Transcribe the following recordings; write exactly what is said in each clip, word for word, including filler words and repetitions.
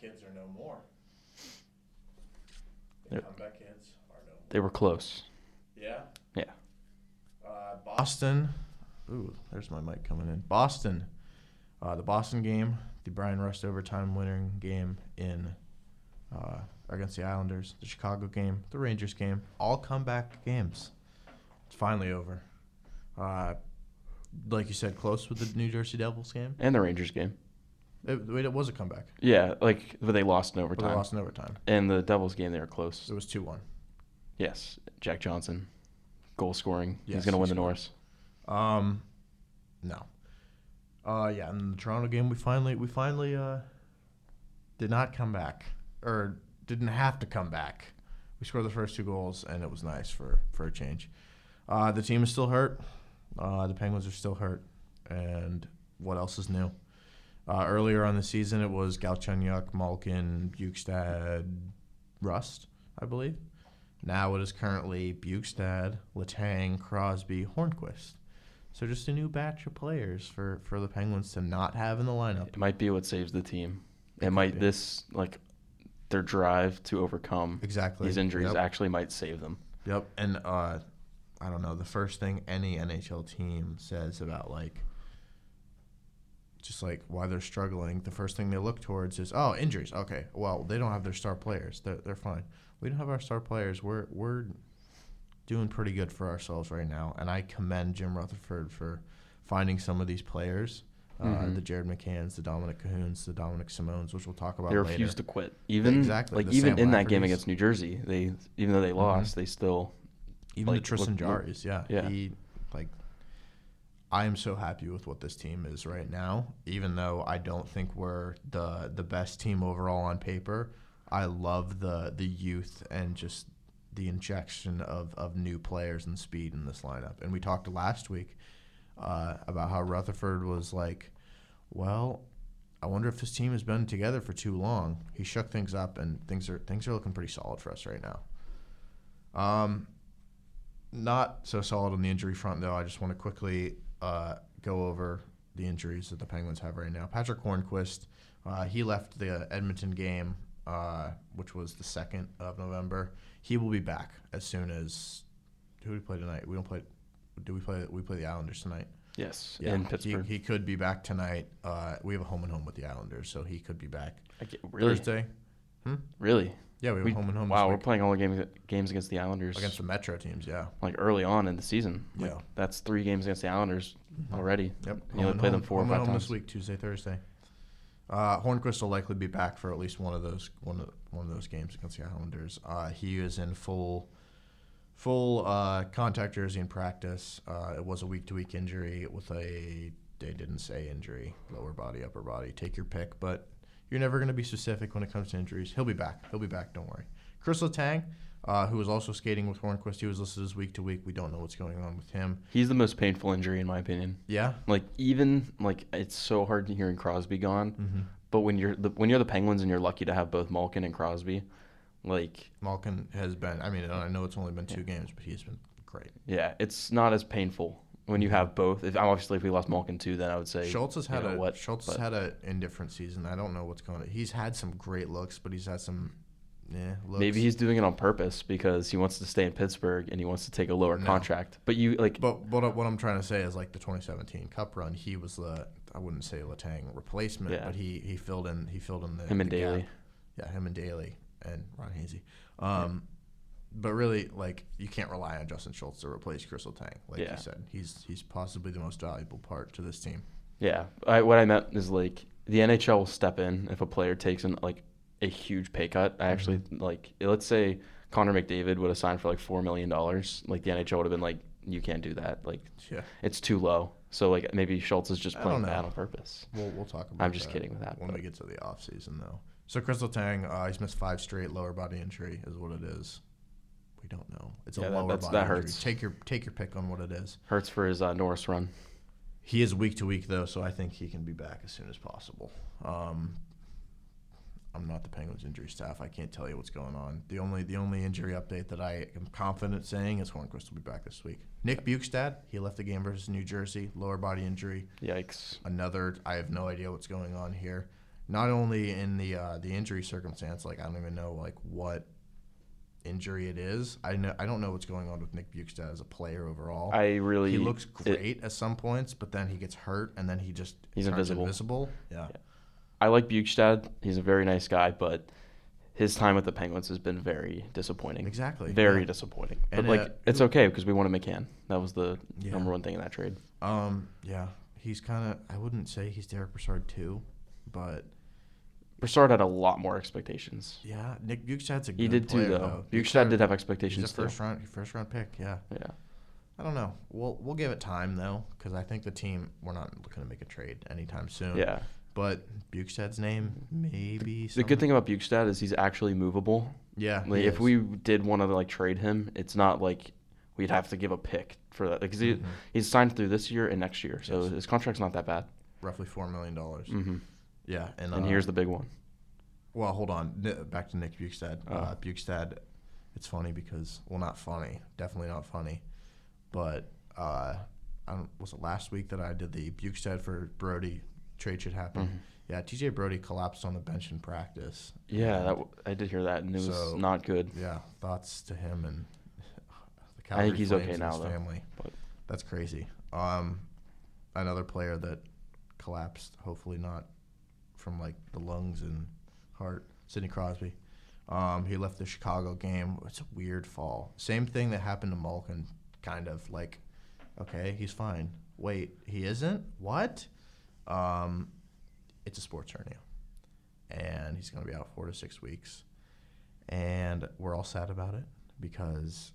kids are no more. The comeback kids are no more. They were close. Yeah? Yeah. Uh, Boston. Ooh, there's my mic coming in. Boston. Uh, the Boston game, the Brian Rust overtime winning game in uh, against the Islanders, the Chicago game, the Rangers game, all comeback games. It's finally over. Uh, like you said, close with the New Jersey Devils game. And the Rangers game. It, it was a comeback. Yeah, like, but they lost in overtime. But they lost in overtime. And the Devils game, they were close. It was two one. Yes, Jack Johnson, goal scoring. Yes, He's going to win he the scored. Norris. Um, no. Uh, yeah, in the Toronto game, we finally we finally uh did not come back, or didn't have to come back. We scored the first two goals, and it was nice for, for a change. Uh, the team is still hurt. Uh, the Penguins are still hurt. And what else is new? Uh, earlier on the season, it was Galchenyuk, Malkin, Bukestad, Rust, I believe. Now it is currently Bukestad, Letang, Crosby, Hornquist. So just a new batch of players for, for the Penguins to not have in the lineup. It might be what saves the team. It, It could might be. this like their drive to overcome Exactly. these injuries Yep. actually might save them. Yep. And uh, I don't know, the first thing any N H L team says about like just like why they're struggling, the first thing they look towards is, oh, injuries. Okay, well, they don't have their star players. They're they're fine. We don't have our star players. We're we're doing pretty good for ourselves right now, and I commend Jim Rutherford for finding some of these players, uh, Mhm. the Jared McCanns, the Dominic Cahoons, the Dominic Simones, which we'll talk about They later. refused to quit. Even Exactly, like the even Sam in that game Laffertys. against New Jersey, they even though they lost, they still Even like, the Tristan look- look- Jarry's, yeah. yeah. He, like, I am so happy with what this team is right now, even though I don't think we're the the best team overall on paper. I love the the youth and just the injection of, of new players and speed in this lineup. And we talked last week uh, about how Rutherford was like, well, I wonder if this team has been together for too long. He shook things up, and things are things are looking pretty solid for us right now. Um, not so solid on the injury front, though. I just want to quickly uh, go over the injuries that the Penguins have right now. Patrick Hornquist, uh, he left the Edmonton game, uh, which was the second of November. He will be back as soon as who do we play tonight? We don't play. Do we play? We play the Islanders tonight. yes Yeah, in Pittsburgh. He, he could be back tonight. Uh, we have a home and home with the Islanders, so he could be back I get- really, Thursday. really. Yeah, we have We- a home and home. Wow, this we're week playing all the games games against the Islanders against the Metro teams. Yeah. like early on in the season. Like, Yeah. that's three games against the Islanders already. Yep. And you only play them four or home five and home times. this week, Tuesday, Thursday. Uh, Hornquist will likely be back for at least one of those one of one of those games against the Islanders. Uh, he is in full full uh, contact jersey in practice. Uh, it was a week to week injury with a they didn't say injury, lower body, upper body. Take your pick, but you're never going to be specific when it comes to injuries. He'll be back. He'll be back. Don't worry. Chris Letang, uh, who was also skating with Hornquist, he was listed as week to week. We don't know what's going on with him. He's the most painful injury in my opinion. Yeah. Like even like it's so hard hearing Crosby gone, Mm-hmm. but when you're the, when you're the Penguins and you're lucky to have both Malkin and Crosby, like Malkin has been, I mean, I know it's only been two games, but he's been great. yeah, it's not as painful when you have both. If obviously if we lost Malkin too, then I would say Schultz has had you know a what, Schultz but- has had a indifferent season. I don't know what's going on. He's had some great looks, but he's had some yeah, looks. maybe he's doing it on purpose because he wants to stay in Pittsburgh and he wants to take a lower No. contract. But you like But what, I- what I'm trying to say is like the twenty seventeen Cup run, he was the I wouldn't say Letang replacement, Yeah. but he, he filled in he filled in the him and the Daly. gap. Yeah, him and Daly and Ron Hazy. Um, But really, like you can't rely on Justin Schultz to replace Chris Letang. Like Yeah. you said, he's he's possibly the most valuable part to this team. Yeah, I, what I meant is like the N H L will step in if a player takes an like a huge pay cut. I actually like let's say Connor McDavid would have signed for like four million dollars. Like the N H L would have been like, you can't do that. Like Yeah, it's too low. So like maybe Schultz is just I playing don't know. that on purpose. we'll we'll talk about. I'm just that kidding with that, when we but- get to the off season, though. So Chris Letang, uh, he's missed five straight lower body injury, is what it is. We don't know. It's Yeah, a that- lower that's- body that injury. hurts. Take your take your pick on what it is. Hurts for his uh, Norris run. He is week to week though, so I think he can be back as soon as possible. Um, I'm not the Penguins injury staff. I can't tell you what's going on. The only the only injury update that I am confident saying is Hornquist will be back this week. Nick Bukestad, he left the game versus New Jersey, lower body injury. Yikes. Another, I have no idea what's going on here. not only in the uh, the injury circumstance, like I don't even know like what injury it is. I know I don't know what's going on with Nick Bjugstad as a player overall. I really he looks great it, at some points, but then he gets hurt, and then he just he's turns invisible. invisible. Yeah. yeah, I like Bjugstad. He's a very nice guy, but his time with the Penguins has been very disappointing. Exactly. Very yeah. disappointing. And, but like uh, it's okay because we wanted McCann. That was the yeah. number one thing in that trade. Um. Yeah. He's kind of. I wouldn't say he's Derek Brassard too, but. Brassard had a lot more expectations. Yeah, Nick Bjugstad's a good He did player, too, though. though. Bjugstad did have expectations He's a too. first round, first round pick. Yeah. Yeah. I don't know. We'll we'll give it time though, because I think the team we're not looking to make a trade anytime soon. Yeah. But Bjugstad's name maybe. The good thing about Bjugstad is he's actually movable. Yeah. Like he if is. we did want to like trade him, it's not like we'd have to give a pick for that because he Mhm. he's signed through this year and next year, so Yes. his contract's not that bad. roughly four million dollars. Mm-hmm. Yeah, and And uh, here's the big one. Well, hold on. N- Back to Nick Bjugstad. Oh. Uh, Bjugstad, it's funny because, well, not funny. Definitely not funny. But uh, I don't, was it last week that I did the Bjugstad for Brody trade should happen? Mhm. Yeah, T J Brody collapsed on the bench in practice. Yeah, And, that w- I did hear that, and it was So- not good. yeah, thoughts to him and the Calgary I think he's Flames okay and now, his though, family. but- That's crazy. Um, another player that collapsed, hopefully not from like the lungs and heart, Sidney Crosby. Um, he left the Chicago game. It's a weird fall. Same thing that happened to Malkin, kind of like, okay, he's fine. Wait, he isn't? What? Um, it's a sports hernia, and he's going to be out four to six weeks. And we're all sad about it because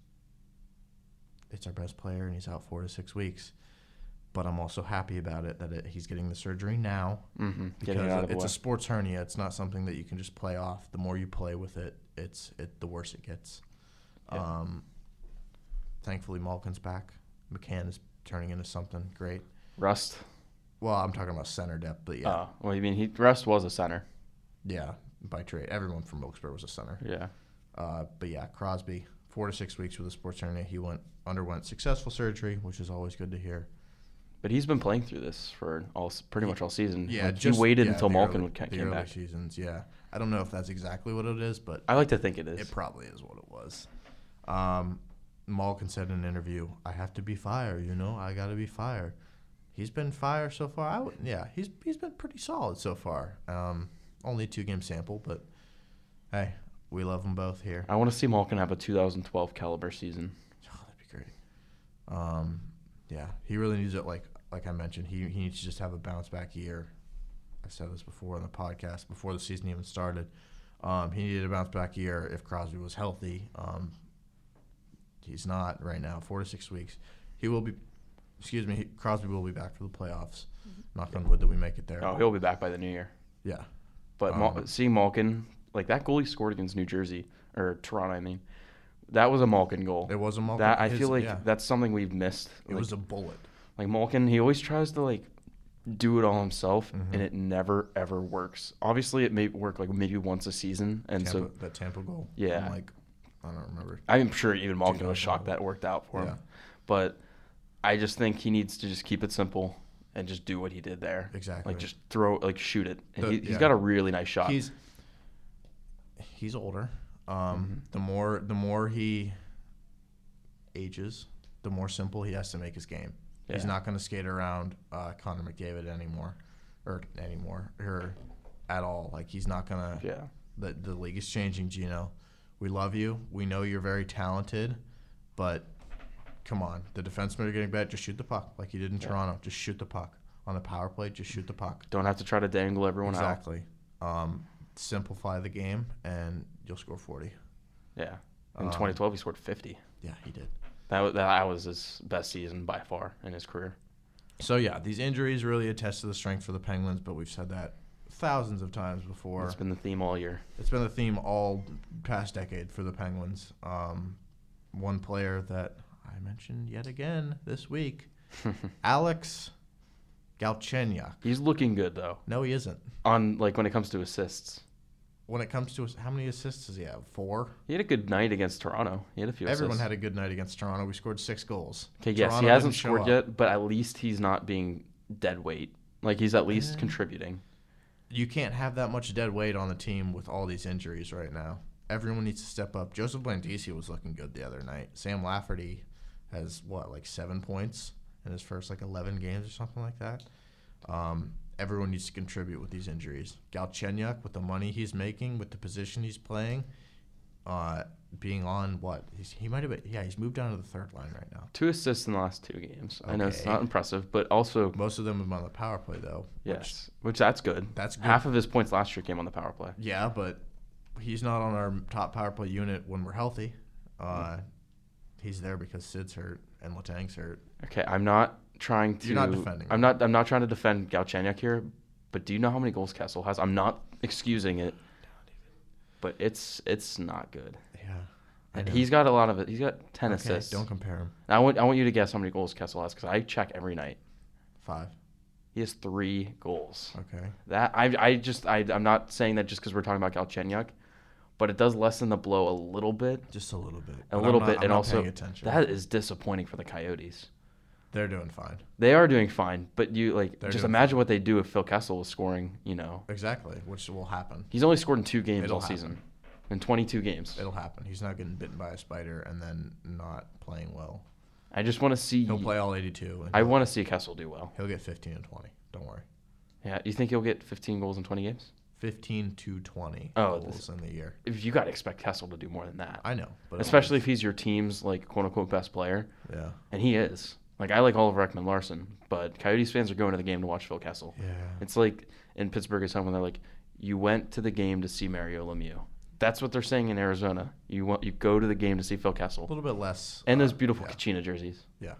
it's our best player, and he's out four to six weeks. But I'm also happy about it that it, he's getting the surgery now Mm-hmm. because Getting it out of the it's way. a sports hernia. It's not something that you can just play off. The more you play with it, it's it the worse it gets. Yeah. Um, thankfully, Malkin's back. McCann is turning into something great. Rust. Well, I'm talking about center depth, but yeah, Oh, well, you mean he Rust was a center? yeah, by trade. Everyone from Wilkes-Barre was a center. Yeah. Uh, but yeah, Crosby, four to six weeks with a sports hernia. He went underwent successful surgery, which is always good to hear. But he's been playing through this for all pretty much all season. Yeah, Like, just he waited yeah, until the Malkin early, would ca- the came early back. seasons. Yeah, I don't know if that's exactly what it is, but I like to think it is. it probably is what it was. Um, Malkin said in an interview, "I have to be fire. You know, I got to be fire." He's been fire so far. I would, yeah, he's he's been pretty solid so far. Um, only a two game sample, but hey, we love them both here. I want to see Malkin have a two thousand twelve caliber season. Oh, that'd be great. Um, yeah, he really needs it. Like like I mentioned, he he needs to just have a bounce back year. I said this before in the podcast before the season even started. Um, he needed a bounce back year if Crosby was healthy. Um, he's not right now. Four to six weeks. He will be. Excuse me. He, Crosby will be back for the playoffs. Knock on wood that we make it there. Oh, he'll be back by the new year. Yeah. But Um, Mal- seeing Malkin, like that goal he scored against New Jersey, or Toronto, I mean, that was a Malkin goal. It was a Malkin. That I his- feel like yeah, that's something we've missed. it Like, was a bullet. like Malkin, he always tries to like do it all himself, Mhm. and it never ever works. Obviously, it may work like maybe once a season, and Tampa, so that Tampa goal. Yeah. I'm like, I don't remember. I'm sure even Malkin was Two shocked thousand. that worked out for Yeah. him. But I just think he needs to just keep it simple and just do what he did there. Exactly. Like just throw, like shoot it. And The- he, he's yeah. got a really nice shot. He's he's older. Um, Mhm. The more the more he ages, the more simple he has to make his game. He's Yeah. not going to skate around uh, Connor McDavid anymore, or anymore, or at all. Like he's not going to. yeah. The the league is changing, Gino. We love you. We know you're very talented, but come on, the defensemen are getting better. Just shoot the puck like you did in Yeah. Toronto. Just shoot the puck on the power play. Just shoot the puck. Don't have to try to dangle everyone out. Exactly. Um, simplify the game, and you'll score forty. Yeah. In Um, twenty twelve, he scored fifty. Yeah, he did. That was, that was his best season by far in his career. So, yeah, these injuries really attest to the strength for the Penguins, but we've said that thousands of times before. It's been the theme all year. It's been the theme all past decade for the Penguins. Um, one player that I mentioned yet again this week, Alex Galchenyuk. He's looking good though. No, he isn't. On like when it comes to assists, When it comes to his, how many assists does he have? Four? he had a good night against Toronto. He had a few. Everyone assists. had a good night against Toronto. We scored six goals. Okay, yes, Toronto he hasn't didn't show scored up. yet, but at least he's not being dead weight. Like he's at least Yeah. contributing. you can't have that much dead weight on the team with all these injuries right now. Everyone needs to step up. Joseph Blandisi was looking good the other night. Sam Lafferty has, what, like seven points in his first, like, eleven games or something like that. Um, everyone needs to contribute with these injuries. Galchenyuk, with the money he's making, with the position he's playing, uh, being on what? He's, he might have been, yeah, he's moved down to the third line right now. Two assists in the last two games. I know it's Okay. not impressive, but also Most of them have been on the power play, though. yes, which, which that's good. That's good. Half of his points last year came on the power play. Yeah, but he's not on our top power play unit when we're healthy. Uh, he's there because Sid's hurt and Letang's hurt. Okay, I'm not trying to. You're not defending I'm him. not. I'm not trying to defend Galchenyuk here, but do you know how many goals Kessel has? I'm not excusing it, but it's it's not good. Yeah, I know. He's got a lot of it. He's got ten Okay, assists. don't compare him. I want I want you to guess how many goals Kessel has because I check every night. Five. He has three goals. Okay. That I I just I I'm not saying that just because we're talking about Galchenyuk, but it does lessen the blow a little bit. Just a little bit. A But little I'm not- bit, I'm and not also paying attention. that is disappointing for the Coyotes. They're doing fine. They are doing fine, but you like They're just doing imagine fine. what they do if Phil Kessel was scoring. You know, Exactly, which will happen. he's only scored in two games It'll all happen. season, in twenty-two games. It'll happen. He's not getting bitten by a spider and then not playing well. I just want to see. He'll play all eighty-two. And I he'll- want to see Kessel do well. He'll get fifteen and twenty. Don't worry. Yeah, you think he'll get fifteen goals in twenty games? fifteen to twenty Oh, goals this- in the year. If you got to expect Kessel to do more than that, I know, but especially if always- he's your team's like quote unquote best player, yeah, and he is. Like I like Oliver Ekman Larson, but Coyotes fans are going to the game to watch Phil Kessel. yeah. It's like in Pittsburgh is home when they're like, you went to the game to see Mario Lemieux. That's what they're saying in Arizona. You want you go to the game to see Phil A Kessel little bit less. and those uh, beautiful yeah. Kachina jerseys. Yeah.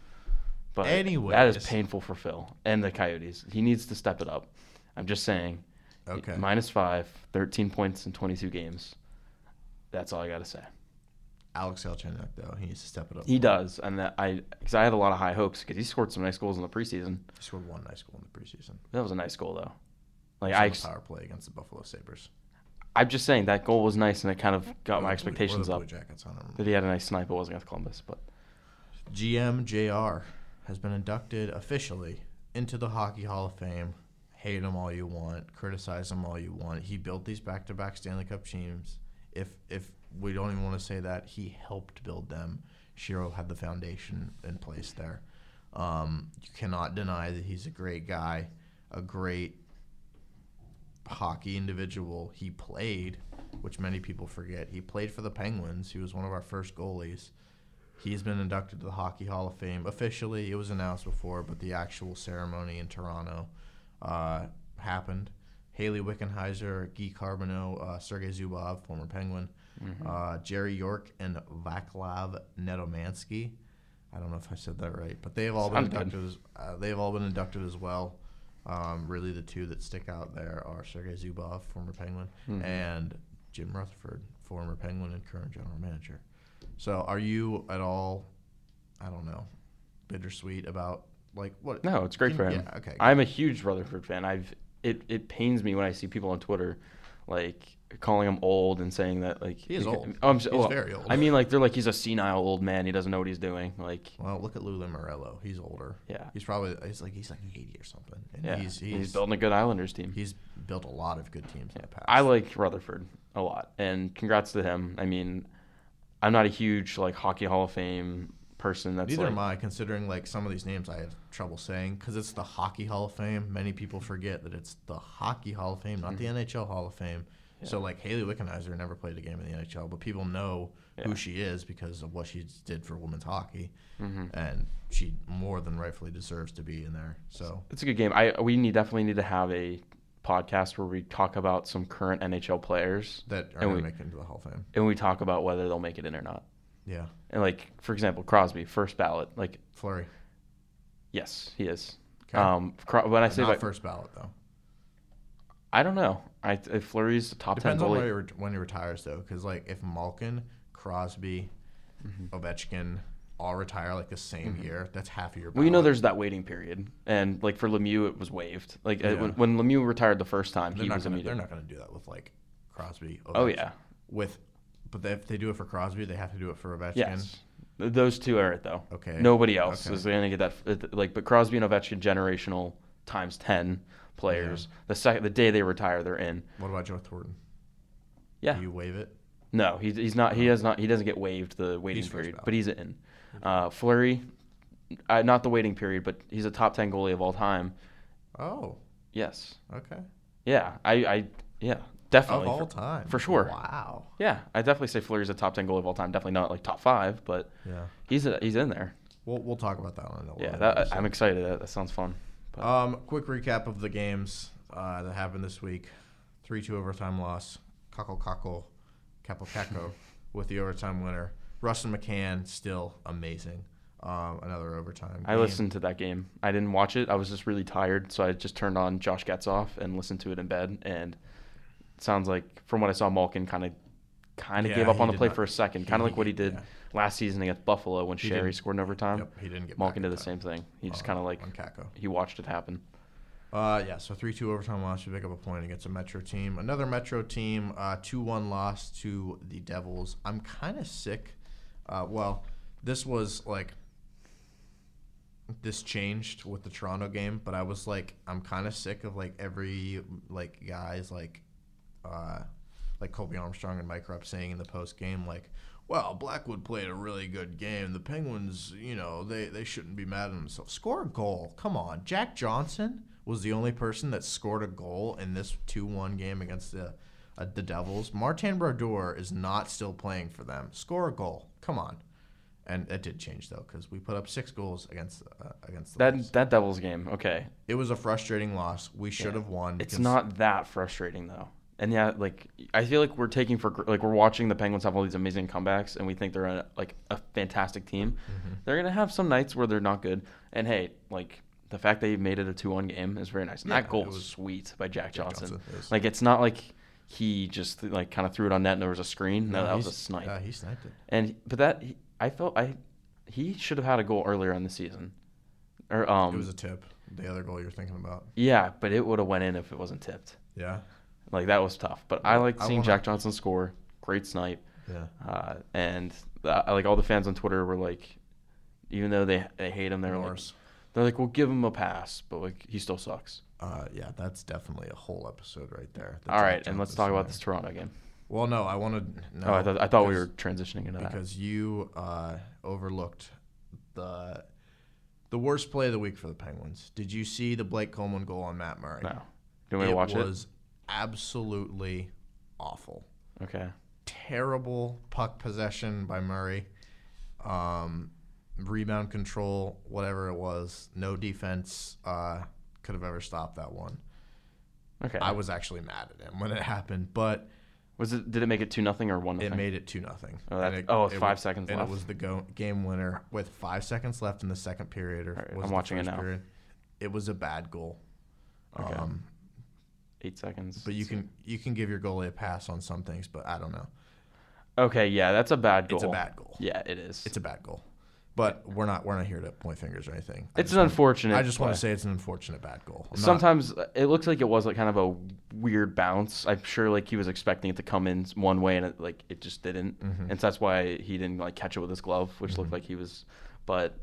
But that Anyways. is painful for Phil and the Coyotes. He needs to step it up. I'm just saying. Okay. Minus five, thirteen points in twenty-two games. That's all I got to say. Alex Galchenyuk, though, he needs to step it up. He does, and that I because I had a lot of high hopes because he scored some nice goals in the preseason. He scored one nice goal in the preseason. That was a nice goal though. Like He was I, on ex- the power play against the Buffalo Sabres. I'm just saying that goal was nice and it kind of got Or my the expectations Blue, or up. the Blue Jackets on him. That he had a nice snipe, it wasn't against Columbus, but G M J R has been inducted officially into the Hockey Hall of Fame. Hate him all you want, criticize him all you want. He built these back-to-back Stanley Cup teams. If if we don't even want to say that, he helped build them. Shiro had the foundation in place there. Um, you cannot deny that he's a great guy, a great hockey individual. He played, which many people forget. He played for the Penguins. He was one of our first goalies. He's been inducted to the Hockey Hall of Fame. Officially, it was announced before, but the actual ceremony in Toronto uh, happened. Haley Wickenheiser, Guy Carbonneau, uh, Sergei Zubov, former Penguin, mm-hmm. uh, Jerry York, and Vaclav Nedomansky. I don't know if I said that right, but they have all been Sounded good. inducted. As, uh, they have all been inducted as well. Um, really, the two that stick out there are Sergei Zubov, former Penguin, Mhm. and Jim Rutherford, former Penguin and current general manager. So, are you at all, I don't know, bittersweet about like what? no, it's great Can- for him. Yeah, okay. I'm a huge Rutherford fan. I've it, it pains me when I see people on Twitter like calling him old and saying that like He is old. Oh, I'm, He's well, very old. I mean, like they're like he's a senile old man. He doesn't know what he's doing. Like Well, look at Lou Lamoriello. He's older. yeah, He's probably he's like he's like eighty or something. And yeah. he's, He's, he's building a good Islanders team. He's built a lot of good teams in Yeah. the past. I like Rutherford a lot, and congrats to him. I mean, I'm not a huge like hockey Hall of Fame person. That's Neither like, am I, considering like some of these names I have trouble saying because it's the Hockey Hall of Fame. Many people forget that it's the Hockey Hall of Fame, not the N H L Hall of Fame. Yeah. So like Haley Wickenheiser never played a game in the N H L, but people know Yeah. who she is because of what she did for women's hockey, Mhm. and she more than rightfully deserves to be in there. So It's a good game. I we need definitely need to have a podcast where we talk about some current N H L players that are And going we- to make it into the Hall of Fame. and we talk about whether they'll make it in or not. Yeah, And like for example, Crosby, first ballot. Like Fleury. yes, he is. Okay. Um, Cro- when I But say not about, first ballot though. I don't know. I if Fleury's the top Depends ten on when goalie. he, ret- when he retires, though, because like if Malkin, Crosby, Mm-hmm. Ovechkin all retire like the same year, that's half of your. Well, you know, ballot. there's that waiting period, and like for Lemieux, it was waived. Like uh, Yeah. when, when Lemieux retired the first time, They're he not was gonna, immediate. They're not going to do that with like Crosby. Oh Ovechkin. yeah, With, but if they do it for Crosby, they have to do it for Ovechkin. yes. Th- Those two are it though. Okay. Nobody else Okay. is going to get that. uh, Like, but Crosby and Ovechkin generational times ten. players. Yeah. The second, the day they retire, they're in. What about Joe Thornton? Yeah. Do you waive it? No, he's he's not. He does not. He doesn't get waived the waiting He's first period, ballot. but he's in. Uh, Fleury, uh, not the waiting period, but he's a top ten goalie of all time. Oh, Yes. okay. Yeah. I. I yeah. Definitely. Of all for, time. for sure. Wow. Yeah. I definitely say Fleury's a top ten goalie of all time. Definitely not like top five, but Yeah. he's a, he's in there. We'll we'll talk about that one. In a Yeah. little That, later, so. I'm excited. That, that sounds fun. But, Um, quick recap of the games uh, that happened this week. three two overtime loss. Kako Kako, Capo Caco with the overtime winner. Rustin McCann, still amazing. Um, another overtime I game. listened to that game. I didn't watch it. I was just really tired, so I just turned on Josh Getzoff and listened to it in bed. And it sounds like, from what I saw, Malkin kind of kind of Yeah, gave up he on the did play not- for a second, he- kind of he- like what he did yeah. last season against Buffalo when He Sherry didn't- scored in overtime. Yep, he didn't get Malkin back did in the time. same thing. He just Uh, kind of like on Kako. he watched it happen. Uh, yeah, so three two overtime loss. We pick up a point against a Metro team. Another Metro team, uh, two one loss to the Devils. I'm kind of sick. Uh, well, this was like, this changed with the Toronto game, but I was like, I'm kind of sick of like every, like guys like, uh, like Colby Armstrong and Mike Rupp saying in the post game, like, well, Blackwood played a really good game. The Penguins, you know, they, they shouldn't be mad at themselves. Score a goal. Come on. Jack Johnson was the only person that scored a goal in this two one game against the uh, the Devils. Martin Brodeur is not still playing for them. Score a goal. Come on. And it did change, though, because we put up six goals against uh, against the That Wolves. that Devils game, okay. It was a frustrating loss. We should Yeah. have won. It's because- not that frustrating though. And yeah, like I feel like we're taking for gr- like we're watching the Penguins have all these amazing comebacks, and we think they're a, like a fantastic team. Mhm. They're gonna have some nights where they're not good. And hey, like the fact they made it a two one game is very nice. And Yeah, that goal it was was- sweet by Jack Jack Johnson. Johnson is- Like it's not like he just like kind of threw it on net and there was a screen. No, that was a he's- snipe. Yeah, he sniped it. And but that he, I felt I he should have had a goal earlier in the season. Or um It was a tip. The other goal you're thinking about. yeah, but it would have went in if it wasn't tipped. Yeah. Like that was tough. But I like I seeing wanna- Jack Johnson score. Great snipe. Yeah. Uh, and uh, like all the fans on Twitter were like, even though they they hate him, they're like, Norris. they're like, we'll give him a pass, but like he still sucks. Uh, yeah, that's definitely a whole episode right there. The All Jack right, and let's Johnson talk about scenario. this Toronto game. Well, no, I wanted. No, oh, I thought I thought we because- were transitioning into that. because you uh, overlooked the the worst play of the week for the Penguins. Did you see the Blake Coleman goal on Matt Murray? No, do you want me to watch it it? was absolutely awful. Okay. Terrible puck possession by Murray. Um, rebound control, whatever it was. No defense uh, could have ever stopped that one. Okay. I was actually mad at him when it happened, but Was it? Did it make it two nothing or one nothing? it made it two nothing. Oh, that's- oh, with five seconds and left. it was the go, game winner with five seconds left in the second period. Or All right, was I'm the watching it first now. Period. It was a bad goal. Okay. Um, Eight seconds. but you can you can give your goalie a pass on some things, but I don't know. Okay, yeah, that's a bad goal. It's a bad goal. Yeah, it is. It's a bad goal. But we're not we're not here to point fingers or anything. I It's just an wanna- unfortunate. I just want play. to say it's an unfortunate bad goal. I'm not- Sometimes it looks like it was like kind of a weird bounce. I'm sure like he was expecting it to come in one way and it, like it just didn't, Mhm. and so that's why he didn't like catch it with his glove, which Mhm. looked like he was. But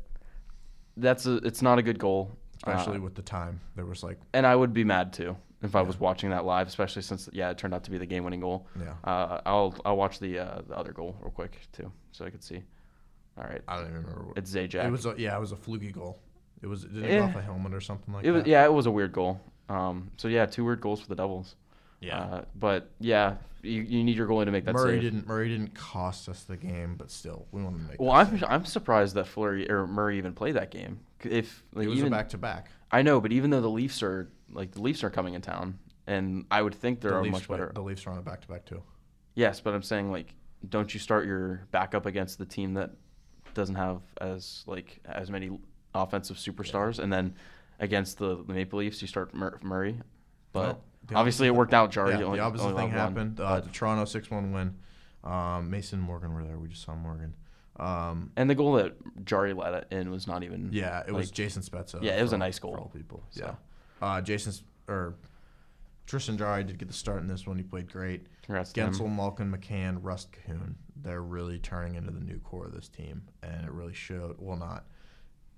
that's a it's not a good goal, especially uh, with the time. There was like and I would be mad too if I Yeah. was watching that live, especially since yeah it turned out to be the game winning goal. yeah. Uh, I'll I'll watch the uh, the other goal real quick too, so I could see. All right, I don't even remember. What, it's Zajac. it was a, yeah, it was a fluky goal. It was did it Eh. go off a helmet or something like It was that? yeah, it was a weird goal. Um, so yeah, two weird goals for the Devils. Yeah. Uh, but yeah, you, you need your goalie to make that Murray save. didn't Murray didn't cost us the game, but still we wanted to make. Well, that I'm save. I'm surprised that Fleury or Murray even played that game. If like, It was even a back to back. I know, but even though the Leafs are like the Leafs are coming in town, and I would think they're The a Leafs much better. The Leafs are on a back to back too. Yes, but I'm saying like, don't you start your backup against the team that doesn't have as like as many offensive superstars, and then against the, the Maple Leafs you start Mur- Murray. But Well, the obviously it opposite- worked out. Jarry Yeah, only, the opposite only thing allowed one, happened. Uh, but- the Toronto six one win. Um, Mason and Morgan were there. We just saw Morgan. Um, and the goal that Jarry let in was not even. yeah, it was like, Jason Spezza. Yeah, it was for a all- nice goal. for all people. So. Yeah, uh, Jason or Tristan Jarry did get the start in this one. He played great. Congrats to him. Gensel, Malkin, McCann, Rust Cahoon. They're really turning into the new core of this team, and it really showed. Well, not.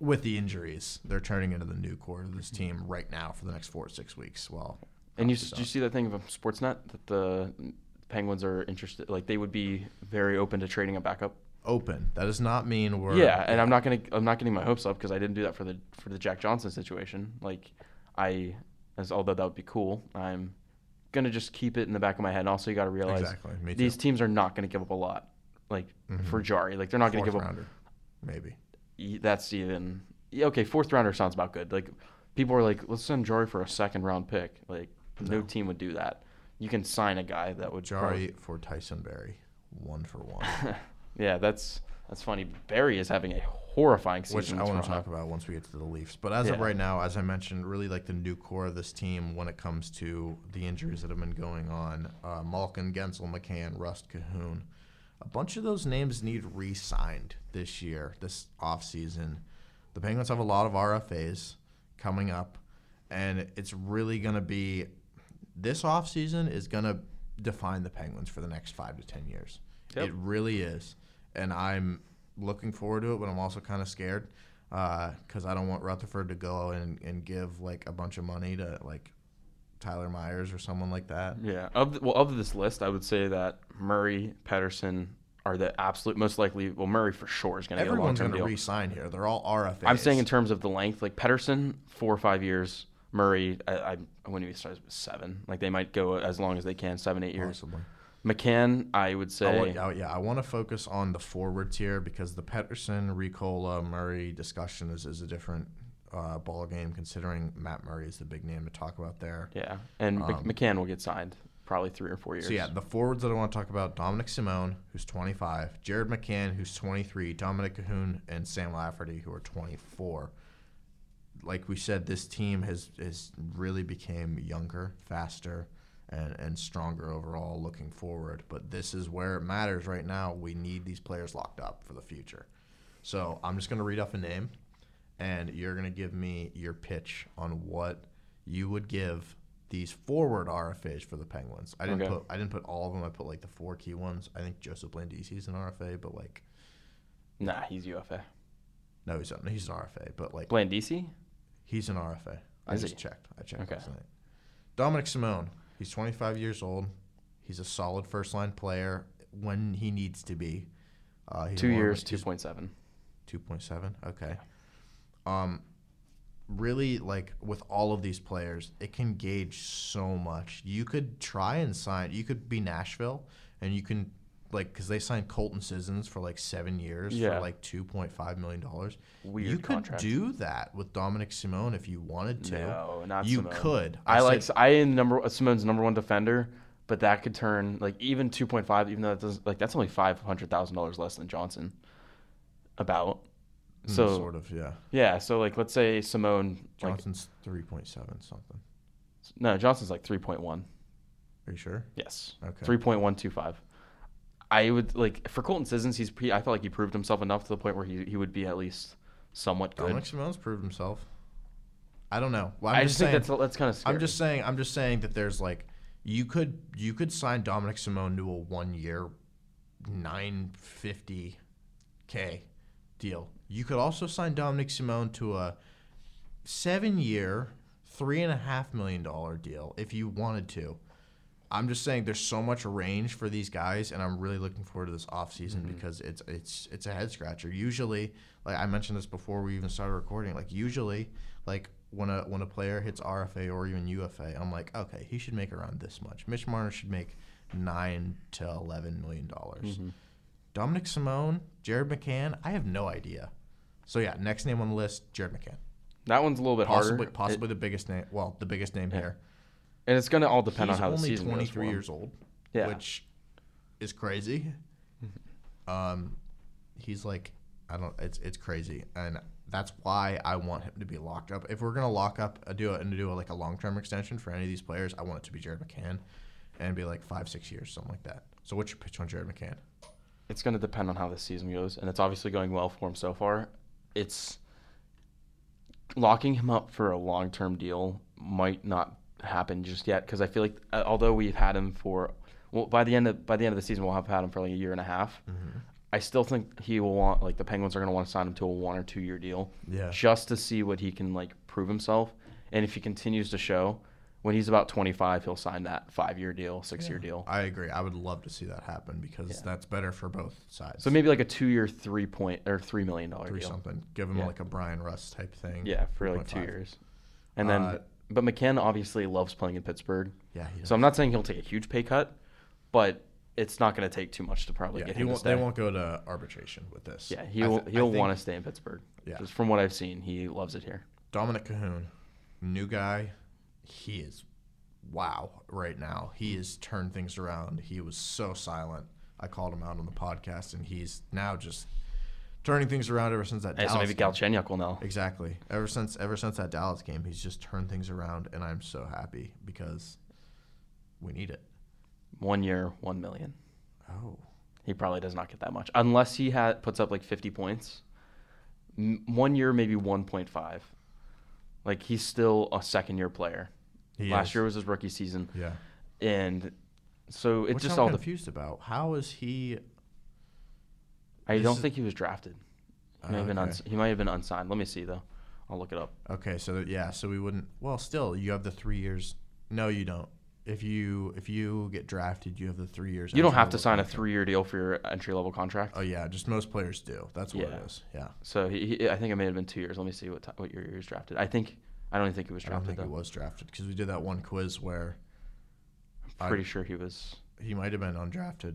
with the injuries, they're turning into the new core of this team right now for the next four to six weeks. Well, and you did you see that thing of Sportsnet that the Penguins are interested? Like they would be very open to trading a backup. Open. That does not mean we're. Yeah, and I'm not gonna. I'm not getting my hopes up because I didn't do that for the for the Jack Johnson situation. Like, I, as although that would be cool, I'm gonna just keep it in the back of my head. And also, you got to realize exactly. Me too. These teams are not gonna give up a lot. Like mm-hmm. for Jari, like they're not gonna Fourth give rounder, up. Maybe. That's even yeah, okay. Fourth rounder sounds about good. Like people are like, let's send Jari for a second round pick. Like no, no team would do that. You can sign a guy that would Jari probably... for Tyson Barrie, one for one. Yeah, that's that's funny. Barrie is having a horrifying season. Which I want to talk about once we get to the Leafs. But as yeah. of right now, as I mentioned, really like the new core of this team when it comes to the injuries that have been going on. Uh, Malkin, Gensel, McCann, Rust, Cahoon. A bunch of those names need re-signed this year, this offseason. The Penguins have a lot of R F As coming up, and it's really going to be – this offseason is going to define the Penguins for the next five to ten years. Yep. It really is. And I'm looking forward to it, but I'm also kind of scared because uh, I don't want Rutherford to go and, and give, like, a bunch of money to, like, Tyler Myers or someone like that. Yeah. Of the, well, of this list, I would say that Murray, Pettersson are the absolute most likely. Well, Murray for sure is going to get a long-term deal. Everyone's going to re-sign here. They're all R F As. I'm saying in terms of the length, like Pettersson, four or five years. Murray, I, I, I wouldn't even start with seven. Like they might go as long as they can, seven, eight years. Possibly. McCann, I would say. I want, oh, yeah, I want to focus on the forwards here because the Pettersson, Ricola, Murray discussion is, is a different uh, ball game considering Matt Murray is the big name to talk about there. Yeah, and um, McCann will get signed probably three or four years. So, yeah, the forwards that I want to talk about, Dominic Simone, who's twenty-five, Jared McCann, who's twenty-three, Dominic Cahoon, and Sam Lafferty, who are twenty-four. Like we said, this team has, has really became younger, faster, and, and stronger overall looking forward. But this is where it matters right now. We need these players locked up for the future. So I'm just going to read off a name, and you're going to give me your pitch on what you would give these forward R F As for the Penguins. I didn't okay. put I didn't put all of them. I put like the four key ones. I think Joseph Landisi is an R F A, but like, nah, he's U F A. No, he's not. He's an R F A, but like Landisi, he's an R F A. I is just he? checked. I checked okay. last night. Dominic Simone. He's twenty-five years old. He's a solid first line player when he needs to be. Uh, he's Two years, two point seven. Two point seven. Okay. Um. Really, like, with all of these players, it can gauge so much. You could try and sign – you could be Nashville, and you can – like, because they signed Colton Sissons for, like, seven years yeah. for, like, two point five million dollars. Weird You could contract. do that with Dominic Simone if you wanted to. No, not you Simone. You could. I, I like said, – I am number Simone's number one defender, but that could turn – like, even two point five, even though that doesn't – like, that's only five hundred thousand dollars less than Johnson. About – So mm, sort of, yeah. Yeah, so like let's say Simone Johnson's like, three point seven something. No, Johnson's like three point one. Are you sure? Yes. Okay. three point one two five. I would like for Colton Sissons, he's pre, I felt like he proved himself enough to the point where he he would be at least somewhat good. Dominic Simone's proved himself. I don't know. Well, I'm I just, just saying, think that's that's kind of scary. I'm just saying I'm just saying that there's like you could you could sign Dominic Simone to a one year nine fifty K deal. You could also sign Dominic Simone to a seven-year, three and a half million dollar deal if you wanted to. I'm just saying there's so much range for these guys, and I'm really looking forward to this offseason mm-hmm. because it's it's it's a head scratcher. Usually, like I mentioned this before we even started recording, like usually, like when a when a player hits R F A or even U F A, I'm like, okay, he should make around this much. Mitch Marner should make nine to eleven million dollars. Mm-hmm. Dominic Simone, Jared McCann, I have no idea. So, yeah, next name on the list, Jared McCann. That one's a little bit possibly, harder. Possibly it, the biggest name. Well, the biggest name yeah. here. And it's going to all depend He's on how the season goes. He's only twenty-three years old, yeah. which is crazy. um, he's like, I don't. It's it's crazy, and that's why I want him to be locked up. If we're gonna lock up, uh, do it and do a, like a long-term extension for any of these players, I want it to be Jared McCann, and be like five, six years, something like that. So, what's your pitch on Jared McCann? It's going to depend on how this season goes, and it's obviously going well for him so far. It's locking him up for a long-term deal might not happen just yet because I feel like uh, although we've had him for well by the end of by the end of the season we'll have had him for like a year and a half. Mm-hmm. I still think he will want, like, the Penguins are going to want to sign him to a one or two year deal. Yeah. Just to see what he can, like, prove himself. And if he continues to show, when he's about twenty-five, he'll sign that five year deal, six year Yeah. deal. I agree. I would love to see that happen because Yeah. that's better for both sides. So maybe like a two year, three point or three million dollar Three deal. something. Give him Yeah. like a Brian Russ type thing. Yeah, for like two three point five. years. And then, Uh, but McCann obviously loves playing in Pittsburgh. Yeah. He does. So I'm not saying he'll take a huge pay cut, but it's not going to take too much to probably Yeah, get he him to won't, stay. they won't go to arbitration with this. Yeah, I he'll th- I he'll think want to stay in Pittsburgh. Yeah. Just from what I've seen, he loves it here. Dominic Cahoon, new guy. He is wow right now. He has turned things around. He was so silent. I called him out on the podcast, and he's now just turning things around ever since that Hey, Dallas so maybe game. Galchenyuk will know. Exactly. Ever since ever since that Dallas game, he's just turned things around, and I'm so happy because we need it. One year, one million. Oh. He probably does not get that much unless he ha- puts up like fifty points. M- one year, maybe one point five. Like he's still a second year player. He Last is. year was his rookie season, Yeah. and so it Which just I'm all. confused about. How is he? I this don't is- think he was drafted. He might, have been Okay. uns- he might have been unsigned. Let me see though. I'll look it up. Okay, so yeah, so we wouldn't. Well, still, you have the three years. No, you don't. If you if you get drafted, you have the three years. You don't have to entry-level sign a contract. three-year deal for your entry-level contract. Oh yeah, just most players do. That's what Yeah. it is. Yeah. So he, he, I think it may have been two years. Let me see what ti what year he was drafted. I think I don't even think he was I don't drafted think though. he was drafted because we did that one quiz where I'm pretty sure he was. he might have been undrafted.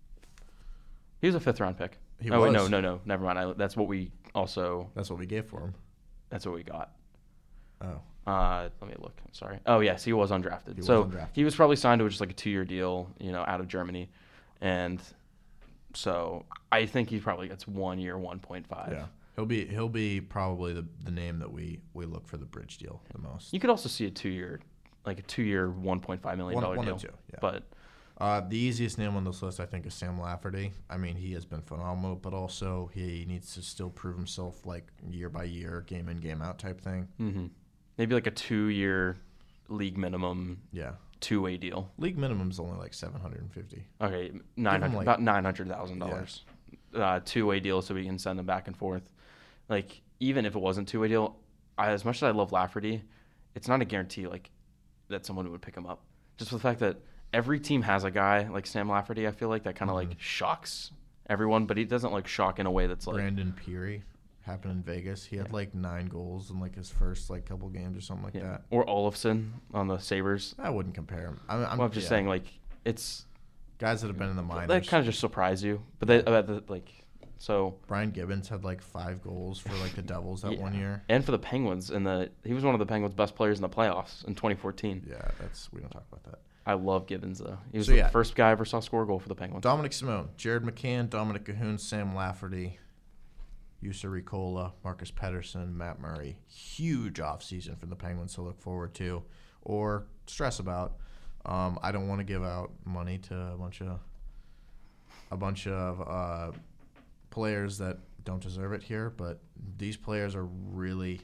He was a fifth-round pick. He oh wait, no, was. no, no. Never mind. I, that's what we also. That's what we gave for him. That's what we got. Oh. Uh, let me look. I'm sorry. Oh yes, he was undrafted. He was so undrafted. he was probably signed to just like a two-year deal, you know, out of Germany, and so I think he probably gets one year, one point five. Yeah. He'll be he'll be probably the the name that we we look for the bridge deal the most. You could also see a two-year, like a two-year, one point five million One, dollar one deal. or two. Yeah. But Uh, the easiest name on this list, I think, is Sam Lafferty. I mean, he has been phenomenal, but also he needs to still prove himself, like year by year, game in, game out type thing. hmm maybe like a two-year league minimum Yeah, two-way deal. league minimum's only like seven hundred and fifty. Okay, nine hundred like- about nine hundred thousand dollars. Uh, two-way deal, so we can send them back and forth. Like even if it wasn't two-way deal, I, as much as I love Lafferty, it's not a guarantee like that someone would pick him up. Just for the fact that every team has a guy like Sam Lafferty, I feel like that kind of Mhm. like shocks everyone, but he doesn't like shock in a way that's like Brandon Peary happened in Vegas. He had Yeah. like nine goals in like his first like couple games or something like yeah. that. Or Olofsson on the Sabres. I wouldn't compare him. I'm, I'm, well, I'm just yeah. saying like it's guys that have been in the minors. that kind of just surprise you, but they uh, the, like so. Brian Gibbons had like five goals for like the Devils that Yeah. one year. And for the Penguins, in the he was one of the Penguins' best players in the playoffs in twenty fourteen. Yeah, that's we don't talk about that. I love Gibbons though. He was So, the yeah. first guy I ever saw score a goal for the Penguins. Dominic Simone, Jared McCann, Dominic Cahoon, Sam Lafferty, Juuse Ricola, Marcus Pedersen, Matt Murray. Huge offseason for the Penguins to look forward to or stress about. Um, I don't want to give out money to a bunch of a bunch of uh, players that don't deserve it here, but these players are really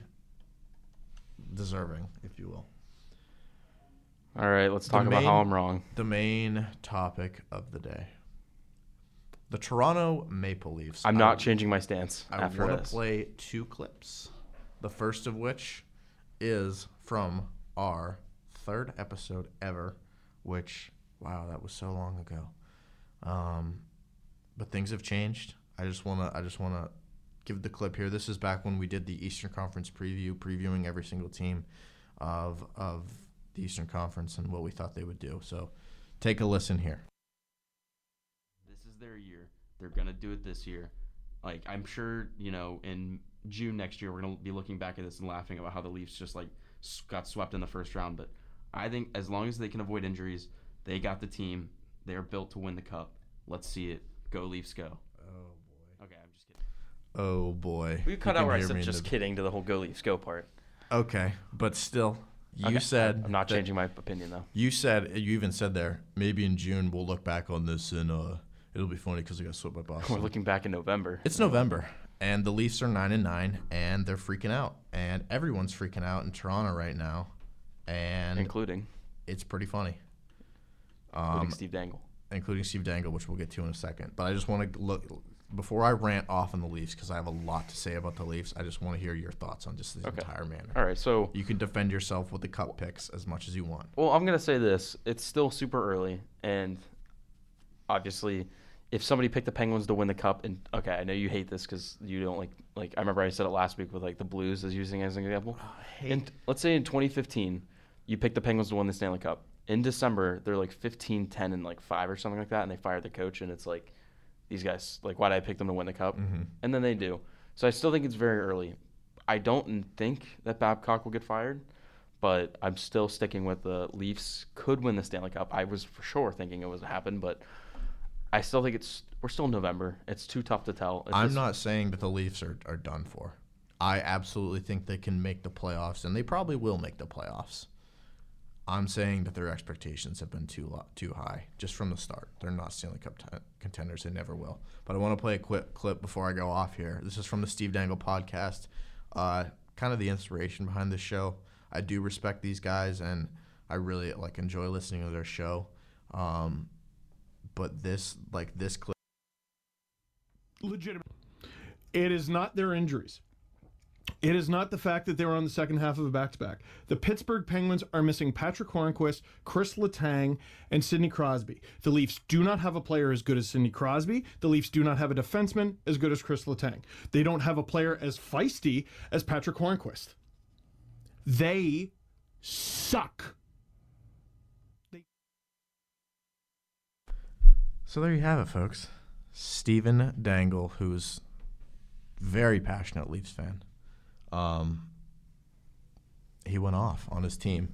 deserving, if you will. All right, let's talk The about main- how I'm wrong. The main topic of the day. The Toronto Maple Leafs. I'm I- not changing my stance I after want to this. play two clips. The first of which is from our third episode ever, which, wow, that was so long ago. Um, but things have changed. I just wanna, I just wanna give the clip here. This is back when we did the Eastern Conference preview, previewing every single team of of the Eastern Conference and what we thought they would do. So, take a listen here. This is their year. They're going to do it this year. Like, I'm sure, you know, in June next year, we're going to be looking back at this and laughing about how the Leafs just, like, s- got swept in the first round. But I think as long as they can avoid injuries, they got the team. They are built to win the cup. Let's see it. Go, Leafs, go. Oh boy. Okay, I'm just kidding. Oh boy. We cut You out can where I hear said me in just the- kidding to the whole Go Leafs go part. Okay, but still, you Okay, said I'm not that- changing my opinion, though. You said you even said there maybe in June we'll look back on this and uh, it'll be funny because I got swept by We're Boston. looking back in November. It's November and the Leafs are nine and nine and they're freaking out and everyone's freaking out in Toronto right now, and including it's pretty funny. including Um, Steve Dangle. including Steve Dangle, which we'll get to in a second. But I just want to look before I rant off on the Leafs, because I have a lot to say about the Leafs, I just want to hear your thoughts on just the Okay. entire manner. All right, so You can defend yourself with the cup picks as much as you want. well, I'm gonna say this: it's still super early, and obviously, if somebody picked the Penguins to win the cup, and okay, I know you hate this because you don't like like I remember I said it last week with like the Blues as using as an example. And let's say in twenty fifteen, you picked the Penguins to win the Stanley Cup. In December, they're like fifteen, ten, and like five or something like that, and they fired the coach, and it's like these guys like why did I pick them to win the cup? Mm-hmm. And then they do. So I still think it's very early. I don't think that Babcock will get fired, but I'm still sticking with the Leafs could win the Stanley Cup. I was for sure thinking it was to happen, but I still think it's we're still in November. It's too tough to tell. It's I'm just- not saying that the Leafs are, are done for. I absolutely think they can make the playoffs, and they probably will make the playoffs. I'm saying that their expectations have been too lo- too high just from the start. They're not Stanley Cup t- contenders. They never will. But I want to play a quick clip before I go off here. This is from the Steve Dangle podcast. Uh, kind of the inspiration behind this show. I do respect these guys, and I really like enjoy listening to their show. Um, but this, like this clip. Legitimate. It is not their injuries. It is not the fact that they were on the second half of a back-to-back. The Pittsburgh Penguins are missing Patrick Hornquist, Chris Letang, and Sidney Crosby. The Leafs do not have a player as good as Sidney Crosby. The Leafs do not have a defenseman as good as Chris Letang. They don't have a player as feisty as Patrick Hornquist. They suck. So there you have it, folks. Stephen Dangle, who's very passionate Leafs fan. Um, he went off on his team.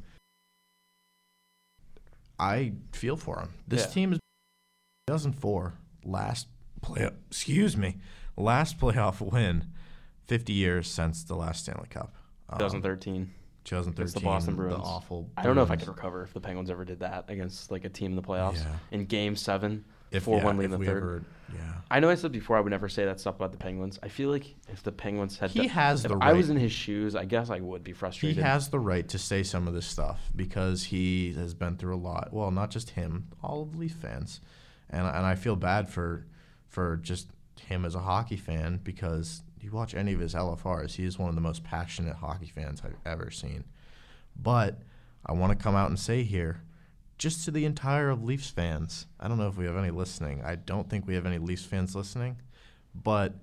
I feel for him. This Yeah. team is two thousand four, last play. Excuse me, last playoff win, fifty years since the last Stanley Cup. Um, twenty thirteen. twenty thirteen. It's the Boston Bruins. The awful. I don't know if I Bruins. could recover if the Penguins ever did that against like a team in the playoffs Yeah. in Game Seven, If four yeah, one lead in if the we third. ever, yeah. I know I said before I would never say that stuff about the Penguins. I feel like if the Penguins had, He done- has if the I was right. in his shoes, I guess I would be He frustrated. has the right to say some of this stuff because he has been through a lot. Well, not just him, all of Leaf fans, and and I feel bad for for just him as a hockey fan because you watch any of his L F Rs, he is one of the most passionate hockey fans I've ever seen. But I want to come out and say here, just to the entire of Leafs fans, I don't know if we have any listening. I don't think we have any Leafs fans listening, but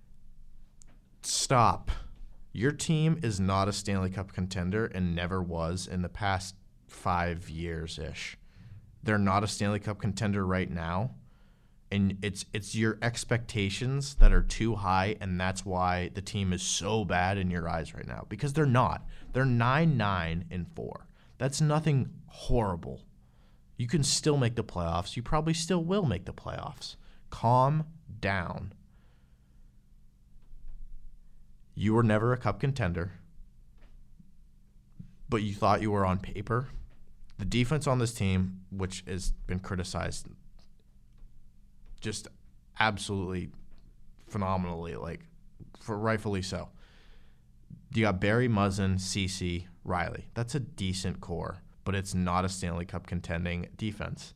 stop. Your team is not a Stanley Cup contender and never was in the past five years-ish. They're not a Stanley Cup contender right now, and it's it's your expectations that are too high, and that's why the team is so bad in your eyes right now, because they're not. They're nine nine and four. That's nothing horrible. You can still make the playoffs. You probably still will make the playoffs. Calm down. You were never a cup contender, but you thought you were on paper. The defense on this team, which has been criticized just absolutely phenomenally, like for rightfully so. You got Barry, Muzzin, Ceci, Riley. That's a decent core, but it's not a Stanley Cup contending defense.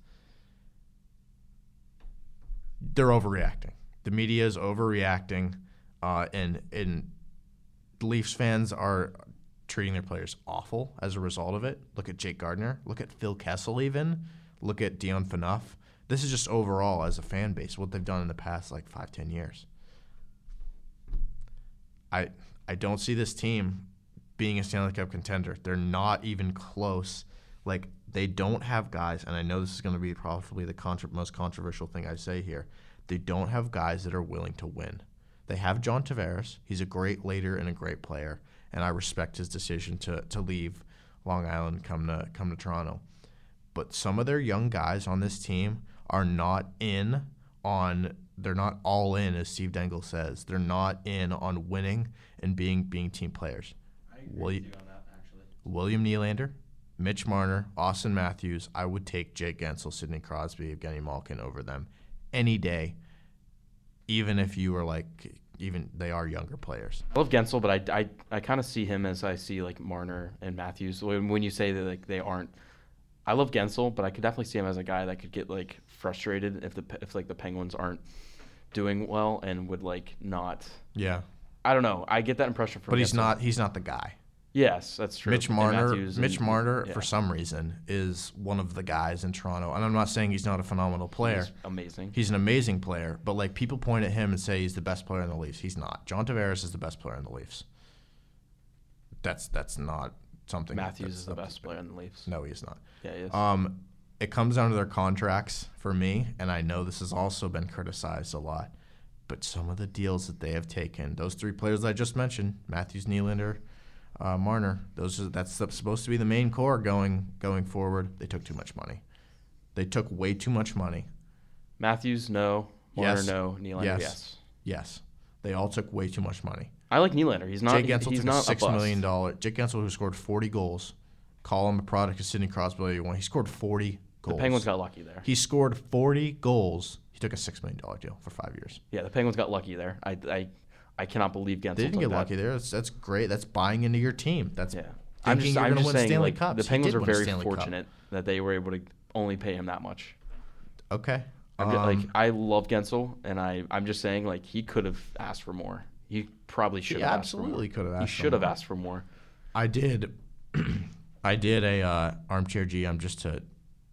They're overreacting. The media is overreacting, uh, and and Leafs fans are treating their players awful as a result of it. Look at Jake Gardiner. Look at Phil Kessel even. Look at Dion Phaneuf. This is just overall as a fan base, what they've done in the past like five, ten years. I I don't see this team being a Stanley Cup contender. They're not even close. Like, they don't have guys, and I know this is going to be probably the contra- most controversial thing I say here. They don't have guys that are willing to win. They have John Tavares. He's a great leader and a great player, and I respect his decision to to leave Long Island, come to come to Toronto. But some of their young guys on this team are not in on they're not all in, as Steve Dangle says. They're not in on winning and being being team players. I agree William, with you on that, actually. William Nylander, Mitch Marner, Austin Matthews. I would take Jake Gensel, Sidney Crosby, Evgeny Malkin over them any day, even if you were like, even they are younger players. I love Gensel, but I, I, I kind of see him as I see like Marner and Matthews. When, when you say that like they aren't, I love Gensel, but I could definitely see him as a guy that could get like frustrated if the if like the Penguins aren't doing well and would like not. Yeah, I don't know. I get that impression from. but he's Gensel. not. He's not the guy. Yes, that's true. Mitch And Marner, Matthews Mitch and- Marner, yeah. for some reason, is one of the guys in Toronto. And I'm not saying he's not a phenomenal player. He's amazing. He's an amazing player, but like people point at him and say he's the best player in the Leafs. He's not. John Tavares is the best player in the Leafs. That's that's not something. Matthews that's is the up to best player in the Leafs. No, he's not. Yeah, he is. Um, it comes down to their contracts for me, and I know this has also been criticized a lot. But some of the deals that they have taken, those three players that I just mentioned, Matthews, Nylander, uh, Marner, those are, that's supposed to be the main core going going forward. They took too much money. They took way too much money. Matthews, no. Marner, Yes. no. Nylander, Yes. yes. Yes, they all took way too much money. I like Nylander. He's not. Jake Gensel he's took not a six a bust. million dollar. Jake Gensel, who scored forty goals, call him a product of Sidney Crosby. He scored forty The goals. Penguins got lucky there. He scored forty goals. He took a six million dollar deal for five years. Yeah, the Penguins got lucky there. I, I, I cannot believe Gensel They didn't took get that. lucky there. That's, that's great. That's buying into your team. That's Yeah, thinking I'm just, you're I'm going to just win saying, Stanley like, Cups. the He Penguins did are win a very Stanley Cup. fortunate that they were able to only pay him that much. Okay. I'm just, like Um, I love Gensel, and I, I'm just saying like he could have asked for more. He probably should He have. absolutely asked could have for more. asked He for should have more. asked for more. I did. I did a uh, armchair G M just to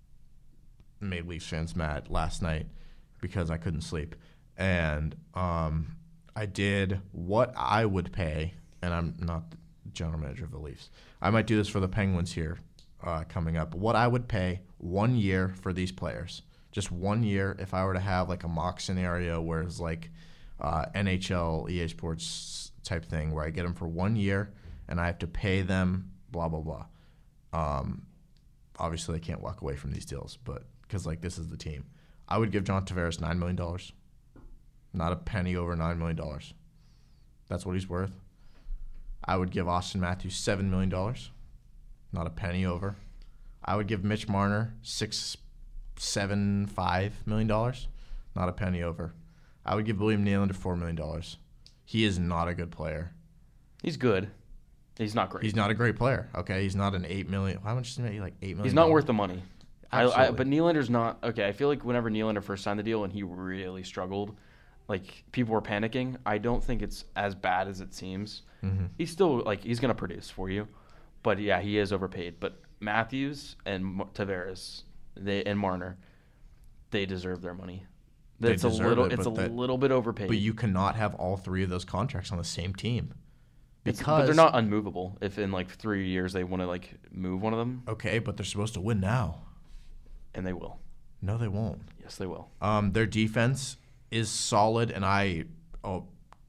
make Leafs fans mad last night because I couldn't sleep, and um, I did what I would pay, and I'm not the general manager of the Leafs. I might do this for the Penguins here uh, coming up. What I would pay one year for these players, just one year, if I were to have like a mock scenario where it's like uh, N H L, E A Sports type thing, where I get them for one year and I have to pay them blah blah blah. Um, obviously, they can't walk away from these deals, but because like this is the team, I would give John Tavares nine million dollars, not a penny over nine million dollars. That's what he's worth. I would give Austin Matthews seven million dollars, not a penny over. I would give Mitch Marner six, seven, five million dollars, not a penny over. I would give William Nylander four million dollars. He is not a good player. He's good. He's not great. He's not a great player. Okay, he's not an eight million. How much is he make? Like eight million. He's not worth the money. I, I, Absolutely. but Nylander's not okay. I feel like whenever Nylander first signed the deal and he really struggled, like people were panicking. I don't think it's as bad as it seems. Mm-hmm. He's still like he's gonna produce for you, but yeah, he is overpaid. But Matthews and Mar- Tavares, they and Marner, they deserve their money. They It's a deserve little. it, it's a but that- little bit overpaid. But you cannot have all three of those contracts on the same team. It's- Because but they're not unmovable. If in like three years they want to like move one of them, okay, but they're supposed to win now. and they will. No, they won't. Yes, they will. Um, their defense is solid, and I oh,